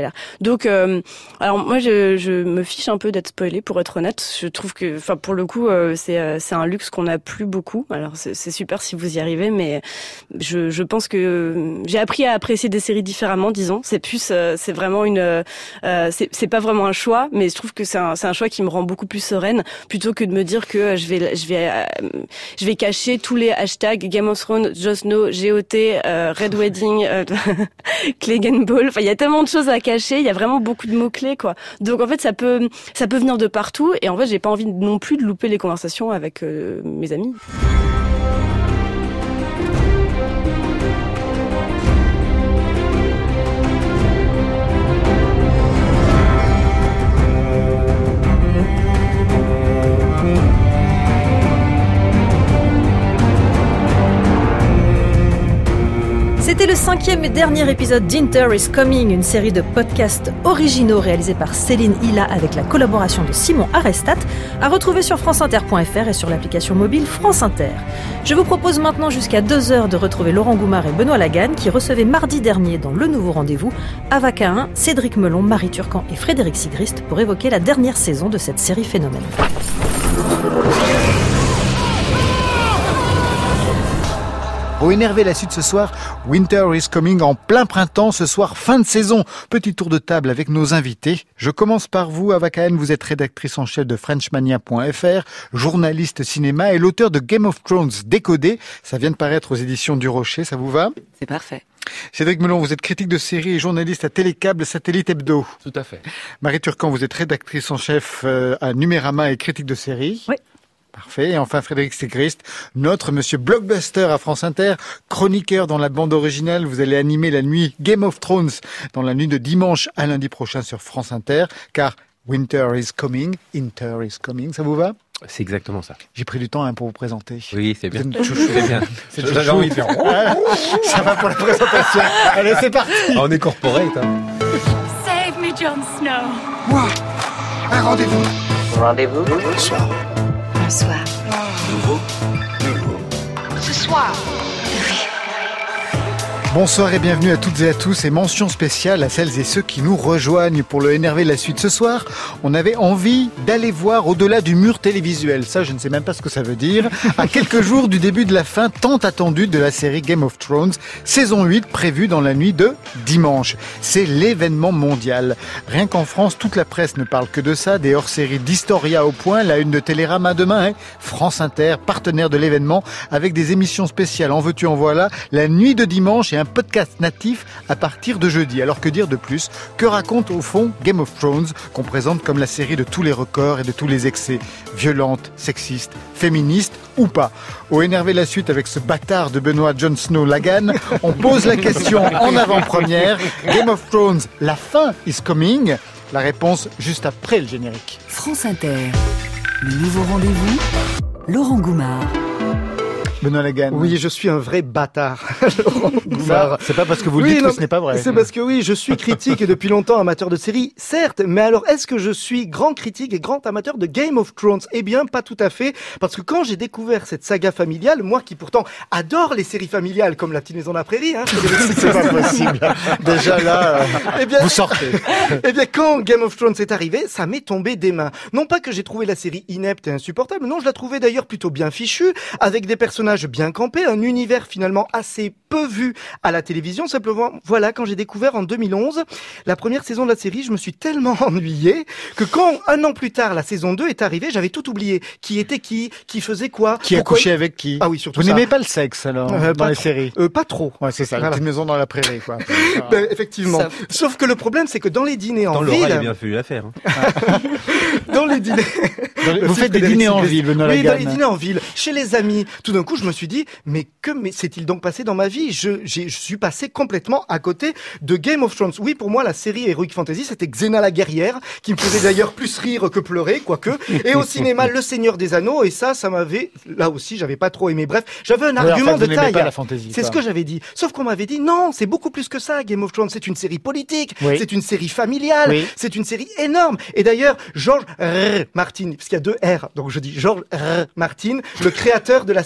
galère. Donc, euh, alors moi, je, je me fiche un peu d'être spoilée, pour être honnête. Je trouve que, enfin, pour le coup, euh, c'est euh, c'est un luxe qu'on n'a plus beaucoup. Alors, c'est, c'est super si vous y arrivez, mais je, je pense que j'ai appris à apprécier des séries différemment, disons. C'est plus, euh, c'est vraiment une, euh, c'est, c'est pas vraiment un choix, mais je trouve que c'est un, c'est un choix qui me rend beaucoup plus sereine, plutôt que de me dire que je vais, je vais, euh, je vais cacher tous les hashtags Game of Thrones, Jon Snow, G O T, euh, Red Wedding, euh, Clegane Ball. Enfin, il y a tellement de choses à cacher. Il y a vraiment beaucoup de mots clés, quoi. Donc en fait, ça peut, ça peut venir de partout. Et en fait, j'ai pas envie non plus de louper les conversations avec euh, mes amis. C'était le cinquième et dernier épisode d'Inter is Coming, une série de podcasts originaux réalisés par Céline Hilla avec la collaboration de Simon Arestat, à retrouver sur franceinter point f r et sur l'application mobile France Inter. Je vous propose maintenant jusqu'à deux heures de retrouver Laurent Goumard et Benoît Laganne qui recevaient mardi dernier dans Le Nouveau Rendez-vous Ava Cahin, Cédric Melon, Marie Turcan et Frédéric Sigrist pour évoquer la dernière saison de cette série phénomène. Au Énervé la suite ce soir, Winter is Coming en plein printemps, ce soir fin de saison. Petit tour de table avec nos invités. Je commence par vous, Ava Cahen, vous êtes rédactrice en chef de Frenchmania point f r, journaliste cinéma et l'auteur de Game of Thrones Décodé. Ça vient de paraître aux éditions du Rocher, ça vous va ? C'est parfait. Cédric Melon, vous êtes critique de série et journaliste à Télécable Satellite Hebdo. Tout à fait. Marie Turcan, vous êtes rédactrice en chef à Numérama et critique de série. Oui. Parfait. Et enfin, Frédéric Sigrist, notre monsieur Blockbuster à France Inter, chroniqueur dans la bande originale. Vous allez animer la nuit Game of Thrones dans la nuit de dimanche à lundi prochain sur France Inter, car Winter is coming, Inter is coming. Ça vous va ? C'est exactement ça. J'ai pris du temps hein, pour vous présenter. Oui, c'est bien. C'est chouchou. C'est bien. C'est J'avais envie de faire. Ça va pour la présentation. Allez, c'est parti. On est corporate. Hein. Save me, Jon Snow. Moi, un rendez-vous. Rendez-vous. Bonsoir. Bonsoir. Nouveau. Nouveau. Ce soir. Bonsoir et bienvenue à toutes et à tous et mention spéciale à celles et ceux qui nous rejoignent pour le Énervé la suite. Ce soir, on avait envie d'aller voir au-delà du mur télévisuel. Ça, je ne sais même pas ce que ça veut dire. À quelques jours du début de la fin tant attendue de la série Game of Thrones, saison huit prévue dans la nuit de dimanche. C'est l'événement mondial. Rien qu'en France, toute la presse ne parle que de ça. Des hors-séries d'Historia au point, la une de Télérama demain, hein. France Inter, partenaire de l'événement, avec des émissions spéciales. En veux-tu, en voilà. La nuit de dimanche et un podcast natif à partir de jeudi. Alors que dire de plus ? Que raconte au fond Game of Thrones, qu'on présente comme la série de tous les records et de tous les excès, violente, sexiste, féministe ou pas ? Au Énervé la suite avec ce bâtard de Benoît Jon Snow Laganne, on pose la question en avant-première. Game of Thrones, la fin is coming ? La réponse juste après le générique. France Inter, le nouveau rendez-vous, Laurent Goumard. Benoît Laganne. Oui, je suis un vrai bâtard. Ça, c'est pas parce que vous le oui, dites non, que ce n'est pas vrai. C'est parce que oui, je suis critique et depuis longtemps amateur de séries, certes, mais alors est-ce que je suis grand critique et grand amateur de Game of Thrones ? Eh bien, pas tout à fait, parce que quand j'ai découvert cette saga familiale, moi qui pourtant adore les séries familiales comme La Petite Maison de la Prairie, hein, c'est pas possible. Déjà là, euh, eh bien, vous sortez. Eh bien, quand Game of Thrones est arrivé, ça m'est tombé des mains. Non pas que j'ai trouvé la série inepte et insupportable, non, je la trouvais d'ailleurs plutôt bien fichue, avec des personnages bien campés, un univers finalement assez peu vu à la télévision. Simplement, voilà, quand j'ai découvert en deux mille onze la première saison de la série, je me suis tellement ennuyé que quand, un an plus tard, la saison deux est arrivée, j'avais tout oublié. Qui était qui ? Qui faisait quoi ? Qui a couché avec qui ? Ah oui, surtout Vous ça. n'aimez pas le sexe, alors, euh, dans les trop. séries ? euh, Pas trop. Ouais, c'est ça, voilà. La Petite Maison dans la Prairie, quoi. Ben, effectivement. Ça... Sauf que le problème, c'est que dans les dîners en dans ville... Dans l'oral, il a bien fallu la faire. Hein. Dans les dîners... Dans les... Vous faites des dîners en ville, Benoît Oui, Laganne. dans les dîners en ville, chez les amis. Tout d'un coup, je me suis dit, mais que mais s'est-il donc passé dans ma vie ? je, j'ai, je suis passé complètement à côté de Game of Thrones. Oui, pour moi, la série Heroic Fantasy, c'était Xena la guerrière, qui me faisait d'ailleurs plus rire que pleurer, quoique. Et au cinéma, Le Seigneur des Anneaux, et ça, ça m'avait... Là aussi, j'avais pas trop aimé. Bref, j'avais un oui, argument en fait, de taille. Pas la fantasy, c'est quoi. Ce que j'avais dit. Sauf qu'on m'avait dit, non, c'est beaucoup plus que ça, Game of Thrones. C'est une série politique, oui. c'est une série familiale, oui. C'est une série énorme. Et d'ailleurs, George R. Martin, parce qu'il y a deux R, donc je dis George R. Martin, le créateur de la série, qui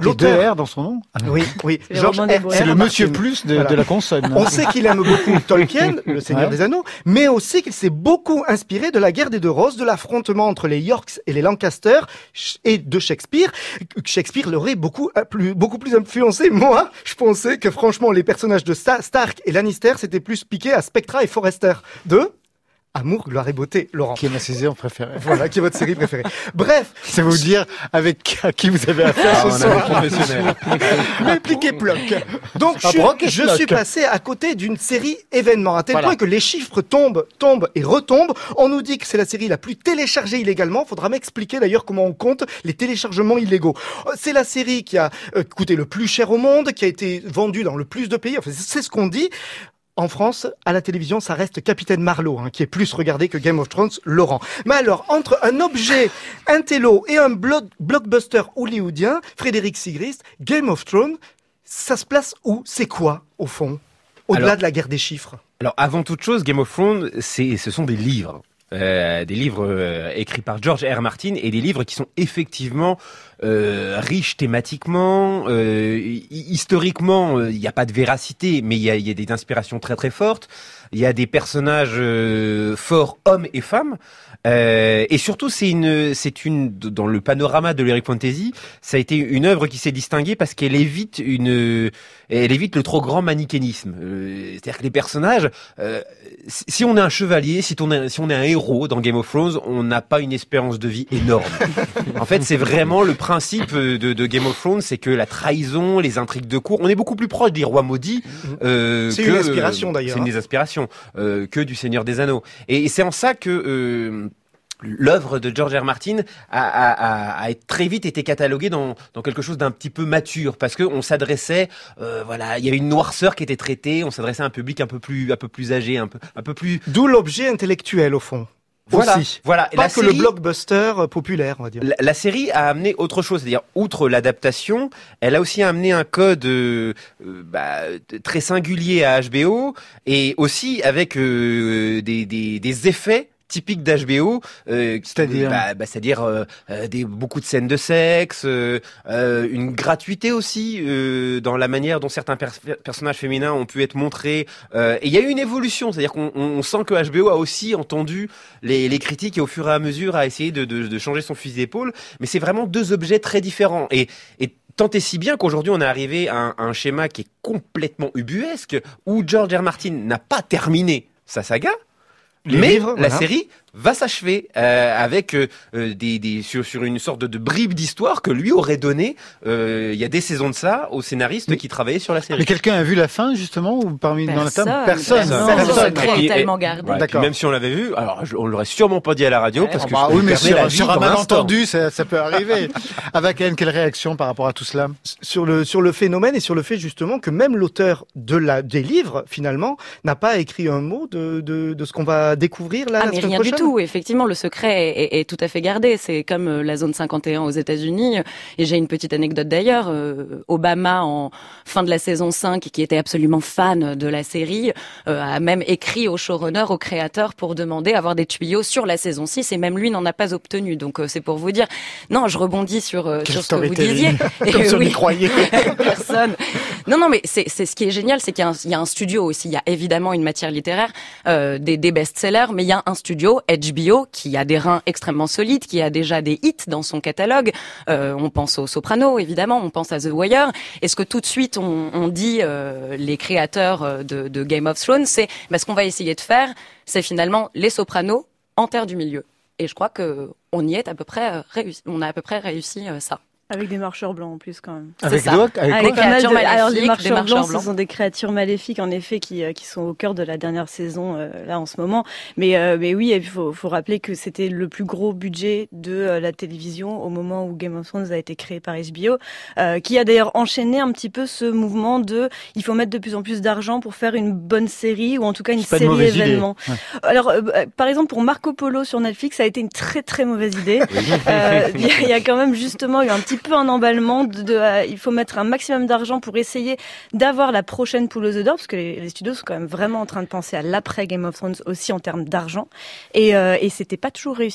deux l'auteur. R dans son nom. Oui, oui. C'est George le R. C'est le R. monsieur Martin. plus de, Voilà. de la consonne. On sait qu'il aime beaucoup Tolkien, le Seigneur Ouais. des Anneaux, mais aussi qu'il s'est beaucoup inspiré de la guerre des deux roses, de l'affrontement entre les Yorks et les Lancaster et de Shakespeare. Shakespeare l'aurait beaucoup, plus, beaucoup plus influencé. Moi, je pensais que franchement, les personnages de Sta- Stark et Lannister, c'était plus piqué à Spectra et Forrester. De Amour, gloire et beauté, Laurent. Qui est ma saison préférée. Voilà, qui est votre série préférée. Bref. C'est vous dire avec à qui vous avez affaire Ah, ce on a un soir. professionnel. Mais pliqué ploc. Donc, Un je, broc et je schnock. suis passé à côté d'une série événement, à tel Voilà. point que les chiffres tombent, tombent et retombent. On nous dit que c'est la série la plus téléchargée illégalement. Faudra m'expliquer d'ailleurs comment on compte les téléchargements illégaux. C'est la série qui a euh, coûté le plus cher au monde, qui a été vendue dans le plus de pays. Enfin, c'est ce qu'on dit. En France, à la télévision, ça reste Capitaine Marlowe, hein, qui est plus regardé que Game of Thrones, Laurent. Mais alors, entre un objet intello et un blo- blockbuster hollywoodien, Frédéric Sigrist, Game of Thrones, ça se place où? C'est quoi, au fond? Au-delà Alors- de la guerre des chiffres. Alors, avant toute chose, Game of Thrones, c'est, ce sont des livres. Euh, des livres euh, écrits par George R. R. Martin et des livres qui sont effectivement euh, riches thématiquement, euh, hi- historiquement, il n'y a pas de véracité, mais il y a, y a des inspirations très très fortes. Il y a des personnages euh, forts, hommes et femmes. Euh, et surtout, c'est une, c'est une, dans le panorama de l'Heroic Fantasy, ça a été une œuvre qui s'est distinguée parce qu'elle évite une, elle évite le trop grand manichéisme. Euh, c'est-à-dire que les personnages, euh, si si on est un chevalier, si on est, si on est un héros dans Game of Thrones, on n'a pas une espérance de vie énorme. En fait, c'est vraiment le principe de, de Game of Thrones, c'est que la trahison, les intrigues de cour, on est beaucoup plus proche des rois maudits. Euh, C'est que, une inspiration, d'ailleurs, C'est hein. une des inspirations euh, que du Seigneur des Anneaux. Et, et c'est en ça que euh, l'œuvre de George R. R. Martin a, a, a, a très vite été cataloguée dans, dans quelque chose d'un petit peu mature, parce que on s'adressait, euh, voilà, il y avait une noirceur qui était traitée, on s'adressait à un public un peu plus, un peu plus âgé, un peu, un peu plus. D'où l'objet intellectuel, au fond. Voilà, Aussi. voilà. Et Pas la que série- le blockbuster euh, populaire, on va dire. La, la série a amené autre chose, c'est-à-dire outre l'adaptation, elle a aussi amené un code euh, euh, bah, très singulier à H B O et aussi avec euh, des, des, des effets typiques d'H B O, euh, C'est-à-dire bah, bah, c'est-à-dire euh, euh, des beaucoup de scènes de sexe, euh, euh, une gratuité aussi euh, dans la manière dont certains pers- personnages féminins ont pu être montrés. Euh, et il y a eu une évolution, c'est-à-dire qu'on on sent que H B O a aussi entendu les, les critiques et au fur et à mesure a essayé de, de, de changer son fusil d'épaule. Mais c'est vraiment deux objets très différents. Et, et tant et si bien qu'aujourd'hui on est arrivé à un, à un schéma qui est complètement ubuesque où George R. R. Martin n'a pas terminé sa saga. Les mais livres, la voilà. série va s'achever euh, avec euh, des, des sur, sur une sorte de, de bribe d'histoire que lui aurait donné euh, il y a des saisons de ça aux scénaristes qui travaillaient sur la série. Mais quelqu'un a vu la fin justement ou parmi dans la table? Personne. Personne. Personne. Non, Personne. non. Et puis, tellement et- gardé. voilà, D'accord. puis même si on l'avait vu, alors je- on l'aurait sûrement pas dit à la radio parce que Bah je oui, mais perdais la sur, vie sur un dans l'instant. malentendu, ça, ça peut arriver. Avec Anne, quelle réaction par rapport à tout cela? Sur le, sur le phénomène et sur le fait justement que même l'auteur de la, des livres, finalement, n'a pas écrit un mot de, de, de ce qu'on va découvrir là Ah, la mais semaine rien prochaine. du tout. Effectivement, le secret est, est- est tout à fait gardé. C'est comme euh, la zone cinquante et un aux États-Unis. Et j'ai une petite anecdote d'ailleurs. Euh, Obama, en fin de la saison cinq, qui était absolument fan de la série, euh, a même écrit au showrunner, au créateur, pour demander à avoir des tuyaux sur la saison six. Et même lui n'en a pas obtenu. Donc euh, c'est pour vous dire. Non, je rebondis sur, euh, Quel sur ce que vous storytelling. disiez. Comme si on y oui. croyait. Personne. Non, non, mais c'est, c'est ce qui est génial, c'est qu'il y a un, il y a un studio aussi. Il y a évidemment une matière littéraire, euh, des, des best-sellers, mais il y a un studio, H B O, qui a des reins extrêmement solides, qui a déjà des hits dans son catalogue. Euh, on pense aux Sopranos, évidemment, on pense à The Wire. Est-ce que tout de suite on, on dit euh, les créateurs de, de Game of Thrones, c'est bah, ce qu'on va essayer de faire, c'est finalement les Sopranos en terre du milieu. Et je crois que on y est à peu près euh, réussi. On a à peu près réussi euh, ça. Avec des marcheurs blancs en plus quand même. Avec ça. quoi Avec Avec quoi pas mal de- Alors les maléfiques, marcheurs, des marcheurs blancs, blancs. ce sont des créatures maléfiques en effet qui euh, qui sont au cœur de la dernière saison euh, là en ce moment. Mais euh, mais oui, il faut faut rappeler que c'était le plus gros budget de euh, la télévision au moment où Game of Thrones a été créé par H B O, euh, qui a d'ailleurs enchaîné un petit peu ce mouvement de il faut mettre de plus en plus d'argent pour faire une bonne série ou en tout cas une C'est pas une série mauvaise idée. événement. Ouais. Alors euh, euh, par exemple pour Marco Polo sur Netflix, ça a été une très très mauvaise idée. Euh, Il y, a- il y a quand même justement eu un petit peu un emballement de, de, euh, il faut mettre un maximum d'argent pour essayer d'avoir la prochaine poule aux œufs d'or parce que les, les studios sont quand même vraiment en train de penser à l'après Game of Thrones aussi en termes d'argent et, euh, et c'était pas toujours réussi.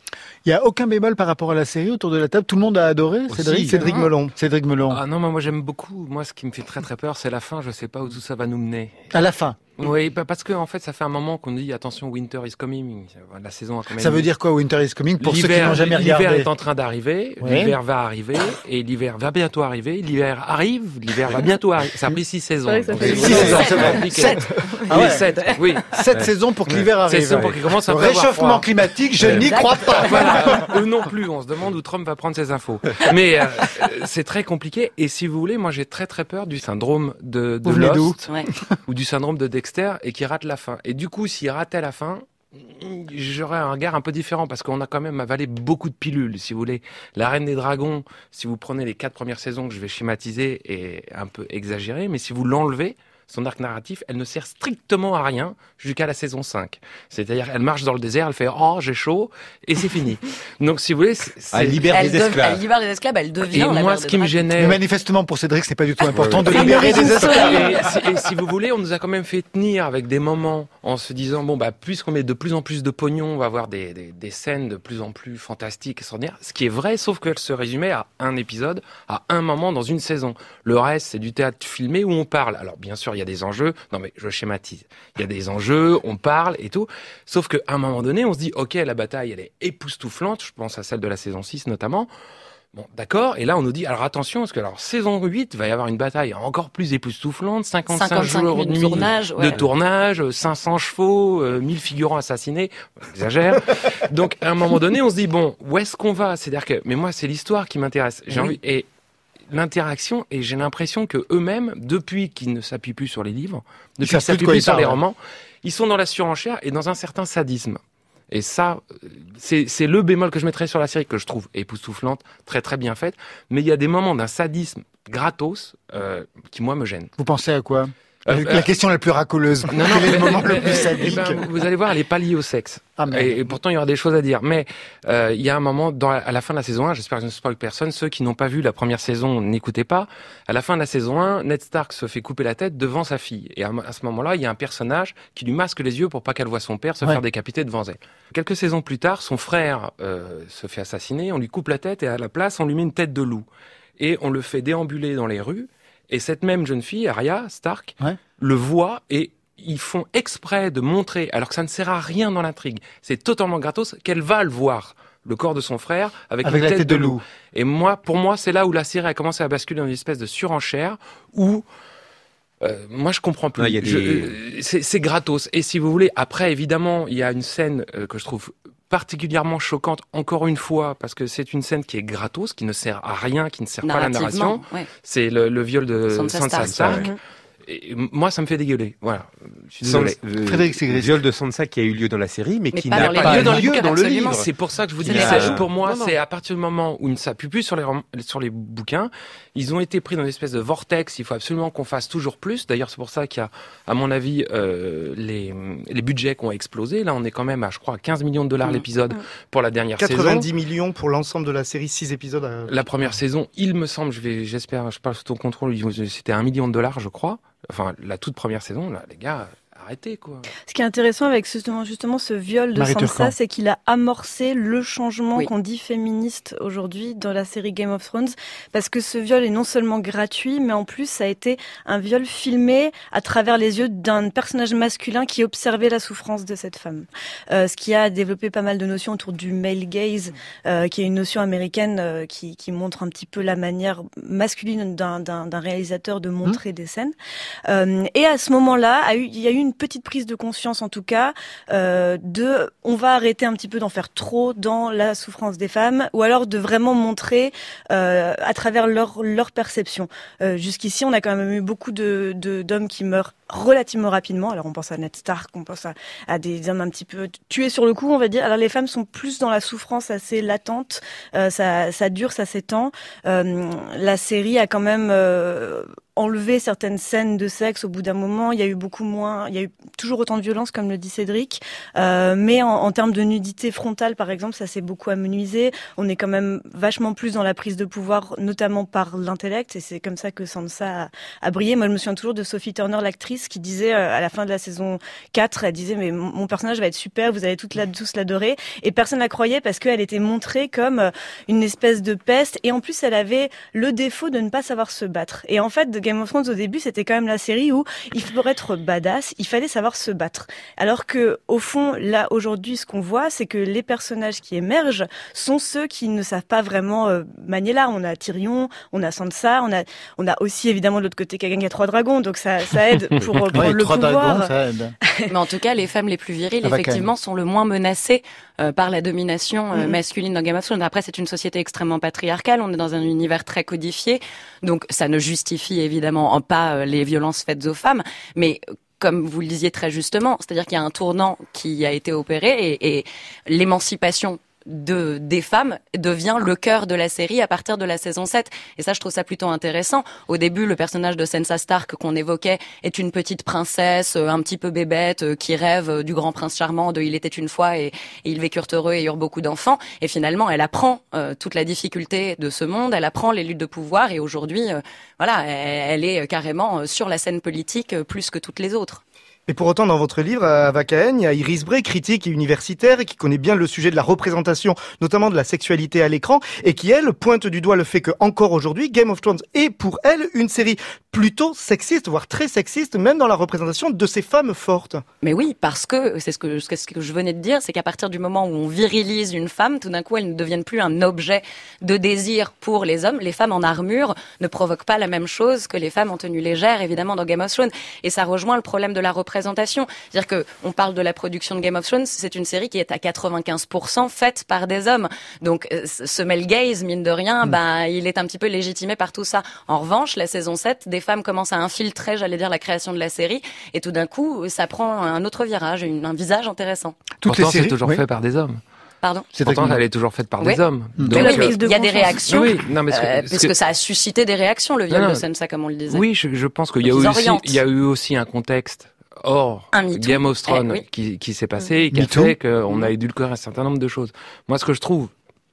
Il y a aucun bémol par rapport à la série autour de la table. Tout le monde a adoré. Aussi, Cédric, Cédric ah. Melon. Cédric Melon. Ah non, moi j'aime beaucoup. Moi, ce qui me fait très très peur, c'est la fin. Je sais pas où tout ça va nous mener. À la fin. Oui, parce que en fait, ça fait un moment qu'on dit attention, winter is coming. La saison a quand même. Ça veut dire quoi, winter is coming, pour ceux qui n'ont jamais regardé? L'hiver est en train d'arriver. Oui. L'hiver va arriver et l'hiver va bientôt arriver. L'hiver arrive. L'hiver va bientôt arriver. Ça a pris six saisons. C'est vrai que ça fait six saisons. Sept. Ah ouais. Sept. Oui. Sept saisons pour que l'hiver arrive. Sept saisons pour qu'il commence à Le faire avoir réchauffement froid. climatique, je n'y crois pas. Voilà. Eux non plus. On se demande où Trump va prendre ses infos. Mais euh, c'est très compliqué. Et si vous voulez, moi j'ai très très peur du syndrome de, de Vous venez d'où? Lost Ouais. ou du syndrome de Dexter et qui rate la fin. Et du coup, s'il ratait la fin, j'aurais un regard un peu différent parce qu'on a quand même avalé beaucoup de pilules, si vous voulez. La Reine des Dragons, si vous prenez les quatre premières saisons que je vais schématiser et un peu exagérer, mais si vous l'enlevez, son arc narratif, elle ne sert strictement à rien jusqu'à la saison cinq. C'est-à-dire, elle marche dans le désert, elle fait « Oh, j'ai chaud » et c'est fini. Donc, si vous voulez, c'est... Elle libère Elle, dev- elle libère les esclaves, elle devient Et la moi, mère ce des qui me dragons. gênait... Mais manifestement, pour Cédric, c'est pas du tout important de Et- libérer des esclaves. Et, si- et si vous voulez, on nous a quand même fait tenir avec des moments en se disant, bon, bah, puisqu'on met de plus en plus de pognon, on va avoir des, des, des scènes de plus en plus fantastiques, extraordinaires. Ce qui est vrai, sauf qu'elle se résumait à un épisode, à un moment dans une saison. Le reste, c'est du théâtre filmé où on parle. Alors, bien sûr, il y a des enjeux. Non, mais je schématise. Il y a des enjeux, on parle et tout. Sauf qu'à un moment donné, on se dit, OK, la bataille, elle est époustouflante. Je pense à celle de la saison six, notamment. Bon, d'accord. Et là, on nous dit, alors attention, parce que alors saison huit, va y avoir une bataille encore plus époustouflante, cinquante-cinq, cinquante-cinq jours minutes de de tournage, ouais. de tournage, cinq cents chevaux, euh, mille figurants assassinés. On exagère. Donc, à un moment donné, on se dit, bon, où est-ce qu'on va? C'est-à-dire que, mais moi, c'est l'histoire qui m'intéresse. J'ai Oui. envie, et l'interaction, et j'ai l'impression que eux-mêmes, depuis qu'ils ne s'appuient plus sur les livres, Ils depuis qu'ils savent plus de s'appuient quoi plus ils sur les parlent. romans, ils sont dans la surenchère et dans un certain sadisme. Et ça, c'est, c'est le bémol que je mettrais sur la série, que je trouve époustouflante, très très bien faite. Mais il y a des moments d'un sadisme gratos euh, qui, moi, me gênent. Vous pensez à quoi? Euh, La question la plus racoleuse. Non, non, Quel est le mais- moment le mais- plus eh sadique? ben, vous allez voir, elle n'est pas liée au sexe. Ah, merde. et, et pourtant, il y aura des choses à dire. Mais euh, il y a un moment, dans, à la fin de la saison un, j'espère que je ne spoil personne, ceux qui n'ont pas vu la première saison, n'écoutez pas. À la fin de la saison un, Ned Stark se fait couper la tête devant sa fille. Et à, à ce moment-là, il y a un personnage qui lui masque les yeux pour pas qu'elle voie son père se Ouais. faire décapiter devant elle. Quelques saisons plus tard, son frère euh, se fait assassiner, on lui coupe la tête et à la place, on lui met une tête de loup. Et on le fait déambuler dans les rues. Et cette même jeune fille, Arya Stark, Ouais. le voit et ils font exprès de montrer, alors que ça ne sert à rien dans l'intrigue, c'est totalement gratos, qu'elle va le voir, le corps de son frère, avec, Avec une la tête, tête de de loup. loup. Et moi, pour moi, c'est là où la série a commencé à basculer dans une espèce de surenchère où euh, moi je comprends plus. Ouais, il y a des- Je- euh, c'est, c'est gratos. Et si vous voulez, après évidemment, il y a une scène euh, que je trouve particulièrement choquante, encore une fois, parce que c'est une scène qui est gratos, qui ne sert à rien, qui ne sert pas à la Narrativement, narration. ouais. C'est le, le viol de Sansa Sansa, Stark. Stark. Mhm. Et moi, ça me fait dégueuler. Voilà. Je suis désolé. Sans- euh, Frédéric Sigrist. viol de Sansa qui a eu lieu dans la série, mais, Mais qui pas n'a dans les pas livres. lieu dans, Lieu le, dans le livre. livre. C'est pour ça que je vous C'est dis, les c'est- pages. pour moi, Non, non. c'est à partir du moment où ils ne s'appuient plus sur les, rom- sur les bouquins, ils ont été pris dans une espèce de vortex. Il faut absolument qu'on fasse toujours plus. D'ailleurs, c'est pour ça qu'il y a, à mon avis, euh, les, les budgets qui ont explosé. Là, on est quand même à, je crois, quinze millions de dollars Mmh. l'épisode pour la dernière quatre-vingt-dix saison. millions pour l'ensemble de la série, six épisodes. à- La première saison, il me semble, je vais, j'espère, je parle sous ton contrôle, c'était un million de dollars, je crois. Enfin, la toute première saison, là, les gars, arrêtez, quoi. Ce qui est intéressant avec justement, justement ce viol de Marie Sansa, Turcan. c'est qu'il a amorcé le changement Oui. qu'on dit féministe aujourd'hui dans la série Game of Thrones, parce que ce viol est non seulement gratuit, mais en plus ça a été un viol filmé à travers les yeux d'un personnage masculin qui observait la souffrance de cette femme. Euh, ce qui a développé pas mal de notions autour du male gaze, euh, qui est une notion américaine euh, qui, qui montre un petit peu la manière masculine d'un, d'un, d'un réalisateur de montrer des scènes. Euh, et à ce moment-là, a eu- il y a eu une petite prise de conscience, en tout cas, euh, de on va arrêter un petit peu d'en faire trop dans la souffrance des femmes, ou alors de vraiment montrer euh, à travers leur leur perception. Euh, jusqu'ici, on a quand même eu beaucoup de, de d'hommes qui meurent relativement rapidement. Alors on pense à Ned Stark, on pense à, à des hommes un petit peu tués sur le coup, on va dire. Alors les femmes sont plus dans la souffrance assez latente, euh, ça, ça dure, ça s'étend. Euh, la série a quand même euh, enlevé certaines scènes de sexe au bout d'un moment. Il y a eu beaucoup moins, il y a eu toujours autant de violence, comme le dit Cédric. Euh, mais en, en termes de nudité frontale, par exemple, ça s'est beaucoup amenuisé. On est quand même vachement plus dans la prise de pouvoir, notamment par l'intellect. Et c'est comme ça que Sansa a, a brillé. Moi, je me souviens toujours de Sophie Turner, l'actrice, qui disait euh, à la fin de la saison quatre, elle disait, mais mon, mon personnage va être super, vous allez toutes la, tous l'adorer. Et personne la croyait parce qu'elle était montrée comme euh, une espèce de peste. Et en plus, elle avait le défaut de ne pas savoir se battre. Et en fait, de Game of Thrones, au début, c'était quand même la série où, il pour être badass, il fallait savoir se battre. Alors que, au fond, là, aujourd'hui, ce qu'on voit, c'est que les personnages qui émergent sont ceux qui ne savent pas vraiment euh, manier là. On a Tyrion, on a Sansa, on a, on a aussi, évidemment, de l'autre côté, Kagan qui a trois dragons, donc ça, ça aide pour euh, prendre ouais, le trois pouvoir. Dragons, ça aide. Mais en tout cas, les femmes les plus viriles, Ah, effectivement, sont le moins menacées euh, par la domination euh, Mhm. masculine dans Game of Thrones. Après, c'est une société extrêmement patriarcale, on est dans un univers très codifié, donc ça ne justifie évidemment en pas euh, les violences faites aux femmes, mais comme vous le disiez très justement, c'est-à-dire qu'il y a un tournant qui a été opéré et, et l'émancipation de des femmes devient le cœur de la série à partir de la saison sept. Et ça, je trouve ça plutôt intéressant. Au début, le personnage de Sansa Stark qu'on évoquait est une petite princesse, un petit peu bébête, qui rêve du grand prince charmant de Il était une fois et, et ils vécurent heureux et eurent beaucoup d'enfants. Et finalement, elle apprend euh, toute la difficulté de ce monde, elle apprend les luttes de pouvoir et aujourd'hui, euh, voilà, elle, elle est carrément sur la scène politique euh, plus que toutes les autres. Et pour autant, dans votre livre, à Vakaen, il y a Iris Bray, critique et universitaire, et qui connaît bien le sujet de la représentation, notamment de la sexualité à l'écran, et qui, elle, pointe du doigt le fait que, encore aujourd'hui, Game of Thrones est, pour elle, une série plutôt sexiste, voire très sexiste, même dans la représentation de ces femmes fortes. Mais oui, parce que, c'est ce que, ce que je venais de dire, c'est qu'à partir du moment où on virilise une femme, tout d'un coup, elle ne devienne plus un objet de désir pour les hommes. Les femmes en armure ne provoquent pas la même chose que les femmes en tenue légère, évidemment, dans Game of Thrones. Et ça rejoint le problème de la représentation. C'est-à-dire que on parle de la production de Game of Thrones, c'est une série qui est à quatre-vingt-quinze pour cent faite par des hommes. Donc ce male gaze, mine de rien, mm. bah il est un petit peu légitimé par tout ça. En revanche, la saison sept, des femmes commencent à infiltrer, j'allais dire, la création de la série, et tout d'un coup, ça prend un autre virage, une, un visage intéressant. Toutes Pourtant, les séries, c'est toujours oui. fait par des hommes. Pardon. C'est Pourtant, elle est toujours faite par oui. des hommes. Donc, oui, mais il y a des réactions, oui, non, mais ce que, euh, ce parce que... que ça a suscité des réactions, le viol non, non. de Sansa, comme on le disait. Oui, je, je pense qu'il y a, eu aussi, il y a eu aussi un contexte hors Game of Thrones eh, oui. qui, qui s'est passé et qui a fait qu'on a édulcoré un certain nombre de choses. Moi, ce que je trouve,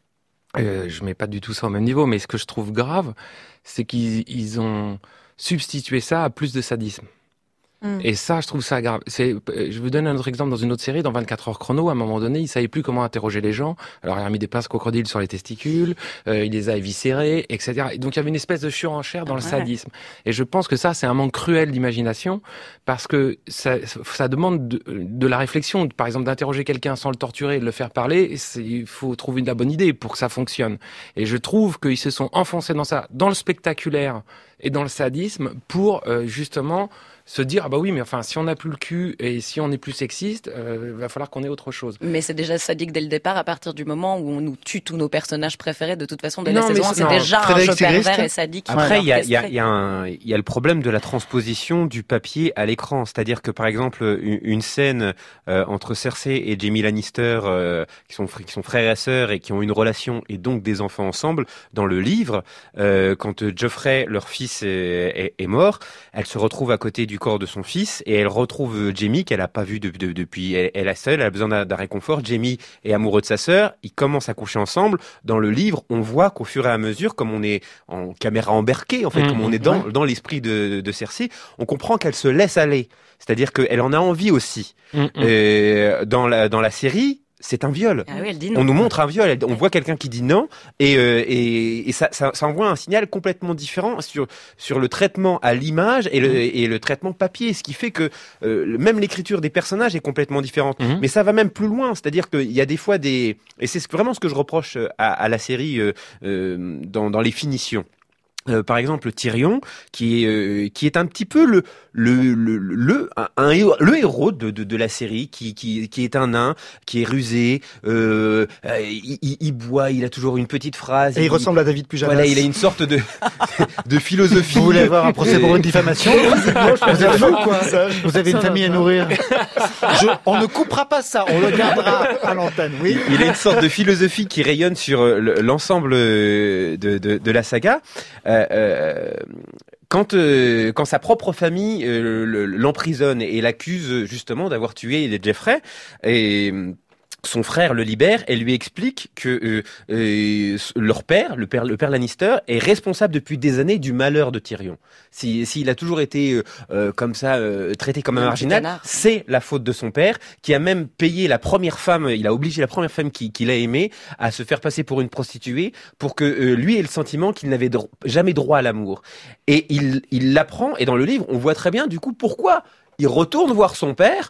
euh, je mets pas du tout ça au même niveau, mais ce que je trouve grave, c'est qu'ils ils ont substitué ça à plus de sadisme. Mm. Et ça, je trouve ça grave. C'est, je vous donne un autre exemple dans une autre série, dans vingt-quatre heures chrono, à un moment donné, il savait plus comment interroger les gens. Alors, il a mis des pinces crocodiles sur les testicules, euh, il les a éviscérés, et cetera. Et donc, il y avait une espèce de surenchère dans le ouais. sadisme. Et je pense que ça, c'est un manque cruel d'imagination, parce que ça, ça demande de, de la réflexion. Par exemple, d'interroger quelqu'un sans le torturer et de le faire parler, c'est, il faut trouver une la bonne idée pour que ça fonctionne. Et je trouve qu'ils se sont enfoncés dans ça, dans le spectaculaire et dans le sadisme, pour euh, justement se dire ah bah oui mais enfin si on n'a plus le cul et si on est plus sexiste, euh, va falloir qu'on ait autre chose. Mais c'est déjà sadique dès le départ à partir du moment où on nous tue tous nos personnages préférés de toute façon dès non, la saison un, c'est non, déjà Frédéric un jeu pervers et sadique. Après il y a il y a il y a un il y a le problème de la transposition du papier à l'écran, c'est-à-dire que par exemple une, une scène euh, entre Cersei et Jaime Lannister euh, qui sont qui sont frères et sœurs et qui ont une relation et donc des enfants ensemble, dans le livre euh, quand Joffrey leur fils est, est, est mort, elle se retrouve à côté du corps de son fils et elle retrouve Jaime qu'elle a pas vu de, de, depuis elle, elle est seule, elle a besoin d'un, d'un réconfort. Jaime est amoureux de sa sœur, ils commencent à coucher ensemble. Dans le livre, on voit qu'au fur et à mesure, comme on est en caméra embarquée, en fait, mmh, comme on est dans, ouais. dans l'esprit de, de Cersei, on comprend qu'elle se laisse aller. C'est-à-dire qu'elle en a envie aussi. Mmh, euh, dans la dans la série, c'est un viol. Ah oui, elle dit non. On nous montre un viol, on voit quelqu'un qui dit non, et, euh, et, et ça, ça, ça envoie un signal complètement différent sur, sur le traitement à l'image et le, mmh. et le traitement papier, ce qui fait que euh, même l'écriture des personnages est complètement différente. Mmh. Mais ça va même plus loin, c'est-à-dire qu'il y a des fois des... Et c'est vraiment ce que je reproche à, à la série euh, euh, dans, dans les finitions. Euh, par exemple Tyrion, qui est euh, qui est un petit peu le le le le un, un le héros de, de de la série, qui qui qui est un nain, qui est rusé, euh, il, il, il boit, il a toujours une petite phrase. Et il, il ressemble à David Pujadas. Voilà, il a une sorte de de philosophie. Vous voulez avoir un procès pour une diffamation? Vous êtes fou, quoi. Vous avez une famille à nourrir. Je, on ne coupera pas ça, on le gardera à l'antenne. Oui. Il a une sorte de philosophie qui rayonne sur l'ensemble de de, de la saga. Euh, Euh, quand euh, quand sa propre famille euh, l'emprisonne et l'accuse justement d'avoir tué les Jeffrey, et son frère le libère et lui explique que euh, euh, leur père, le père, le père Lannister, est responsable depuis des années du malheur de Tyrion. S'il si, si a toujours été euh, comme ça, euh, traité comme un marginal, c'est la faute de son père, qui a même payé la première femme, il a obligé la première femme qu'il qui a aimée à se faire passer pour une prostituée, pour que euh, lui ait le sentiment qu'il n'avait dro- jamais droit à l'amour. Et il, il l'apprend, et dans le livre, on voit très bien du coup pourquoi il retourne voir son père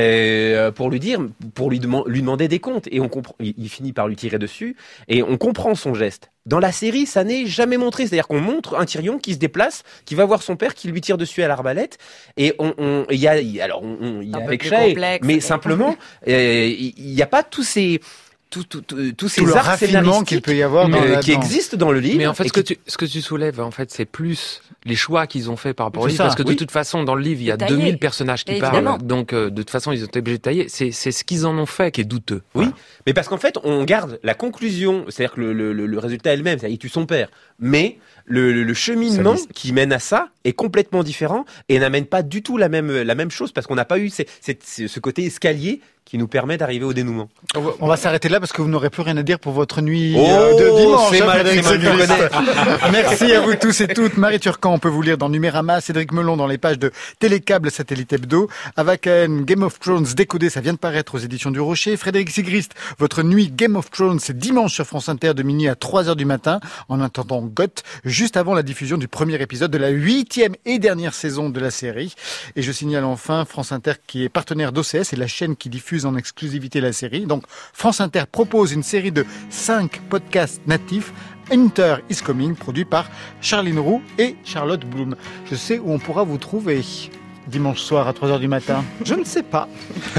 euh, pour lui dire, pour lui, dem- lui demander des comptes, et on comprend. Il, il finit par lui tirer dessus, et on comprend son geste. Dans la série, ça n'est jamais montré, c'est-à-dire qu'on montre un Tyrion qui se déplace, qui va voir son père, qui lui tire dessus à l'arbalète, et on, on, il y a, il, alors, on, on, il y a avec Shay, mais simplement, euh, il n'y a pas tous ces Tous tout, tout, tout ces tout arcs scénaristiques qu'il peut y avoir dans euh, qui existent dans le livre. Mais en fait, ce que, tu, ce que tu soulèves, en fait, c'est plus les choix qu'ils ont fait par rapport au livre, ça, parce que oui. de toute façon, dans le livre, il y a deux mille personnages qui Évidemment. parlent, donc euh, de toute façon, ils ont été obligés de tailler. C'est, c'est ce qu'ils en ont fait qui est douteux. Oui, Voilà. mais parce qu'en fait, on garde la conclusion, c'est-à-dire que le, le, le, le résultat elle-même, c'est-à-dire il tue son père, mais le, le, le cheminement qui mène à ça est complètement différent et n'amène pas du tout la même la même chose, parce qu'on n'a pas eu ces, ces, ce côté escalier qui nous permet d'arriver au dénouement. On va, on va s'arrêter là parce que vous n'aurez plus rien à dire pour votre nuit oh, euh, de dimanche. C'est hein, mal, c'est mal Sigrist. Merci à vous tous et toutes. Marie Turcan, on peut vous lire dans Numérama, Cédric Melon dans les pages de Télécable Satellite Hebdo, Avaken, Game of Thrones décodé, ça vient de paraître aux éditions du Rocher. Frédéric Sigrist, votre nuit Game of Thrones, c'est dimanche sur France Inter de minuit à trois heures du matin, en attendant Goth, juste avant la diffusion du premier épisode de la huitième et dernière saison de la série. Et je signale enfin France Inter qui est partenaire d'O C S et la chaîne qui diffuse en exclusivité la série. Donc France Inter propose une série de cinq podcasts natifs, Enter is Coming, produit par Charline Roux et Charlotte Bloom. Je sais où on pourra vous trouver dimanche soir à trois heures du matin. Je ne sais pas.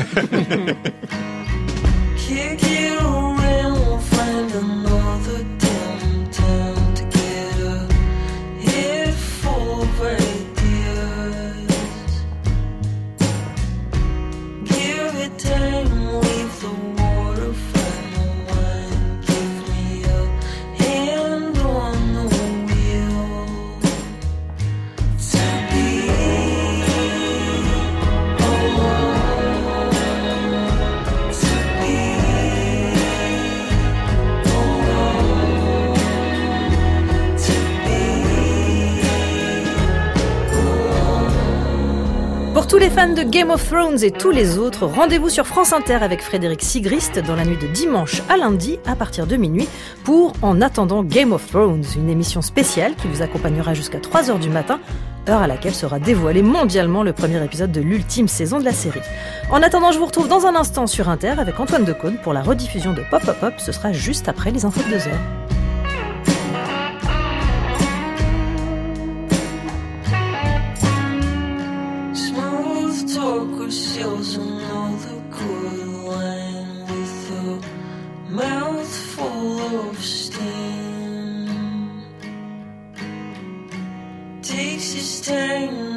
Pour tous les fans de Game of Thrones et tous les autres, rendez-vous sur France Inter avec Frédéric Sigrist dans la nuit de dimanche à lundi à partir de minuit pour En attendant Game of Thrones, une émission spéciale qui vous accompagnera jusqu'à trois heures du matin, heure à laquelle sera dévoilé mondialement le premier épisode de l'ultime saison de la série. En attendant, je vous retrouve dans un instant sur Inter avec Antoine Decaune pour la rediffusion de Pop Pop Pop. Ce sera juste après les infos de deux heures. Seals and all the good wine with a mouthful of steam. Takes his time.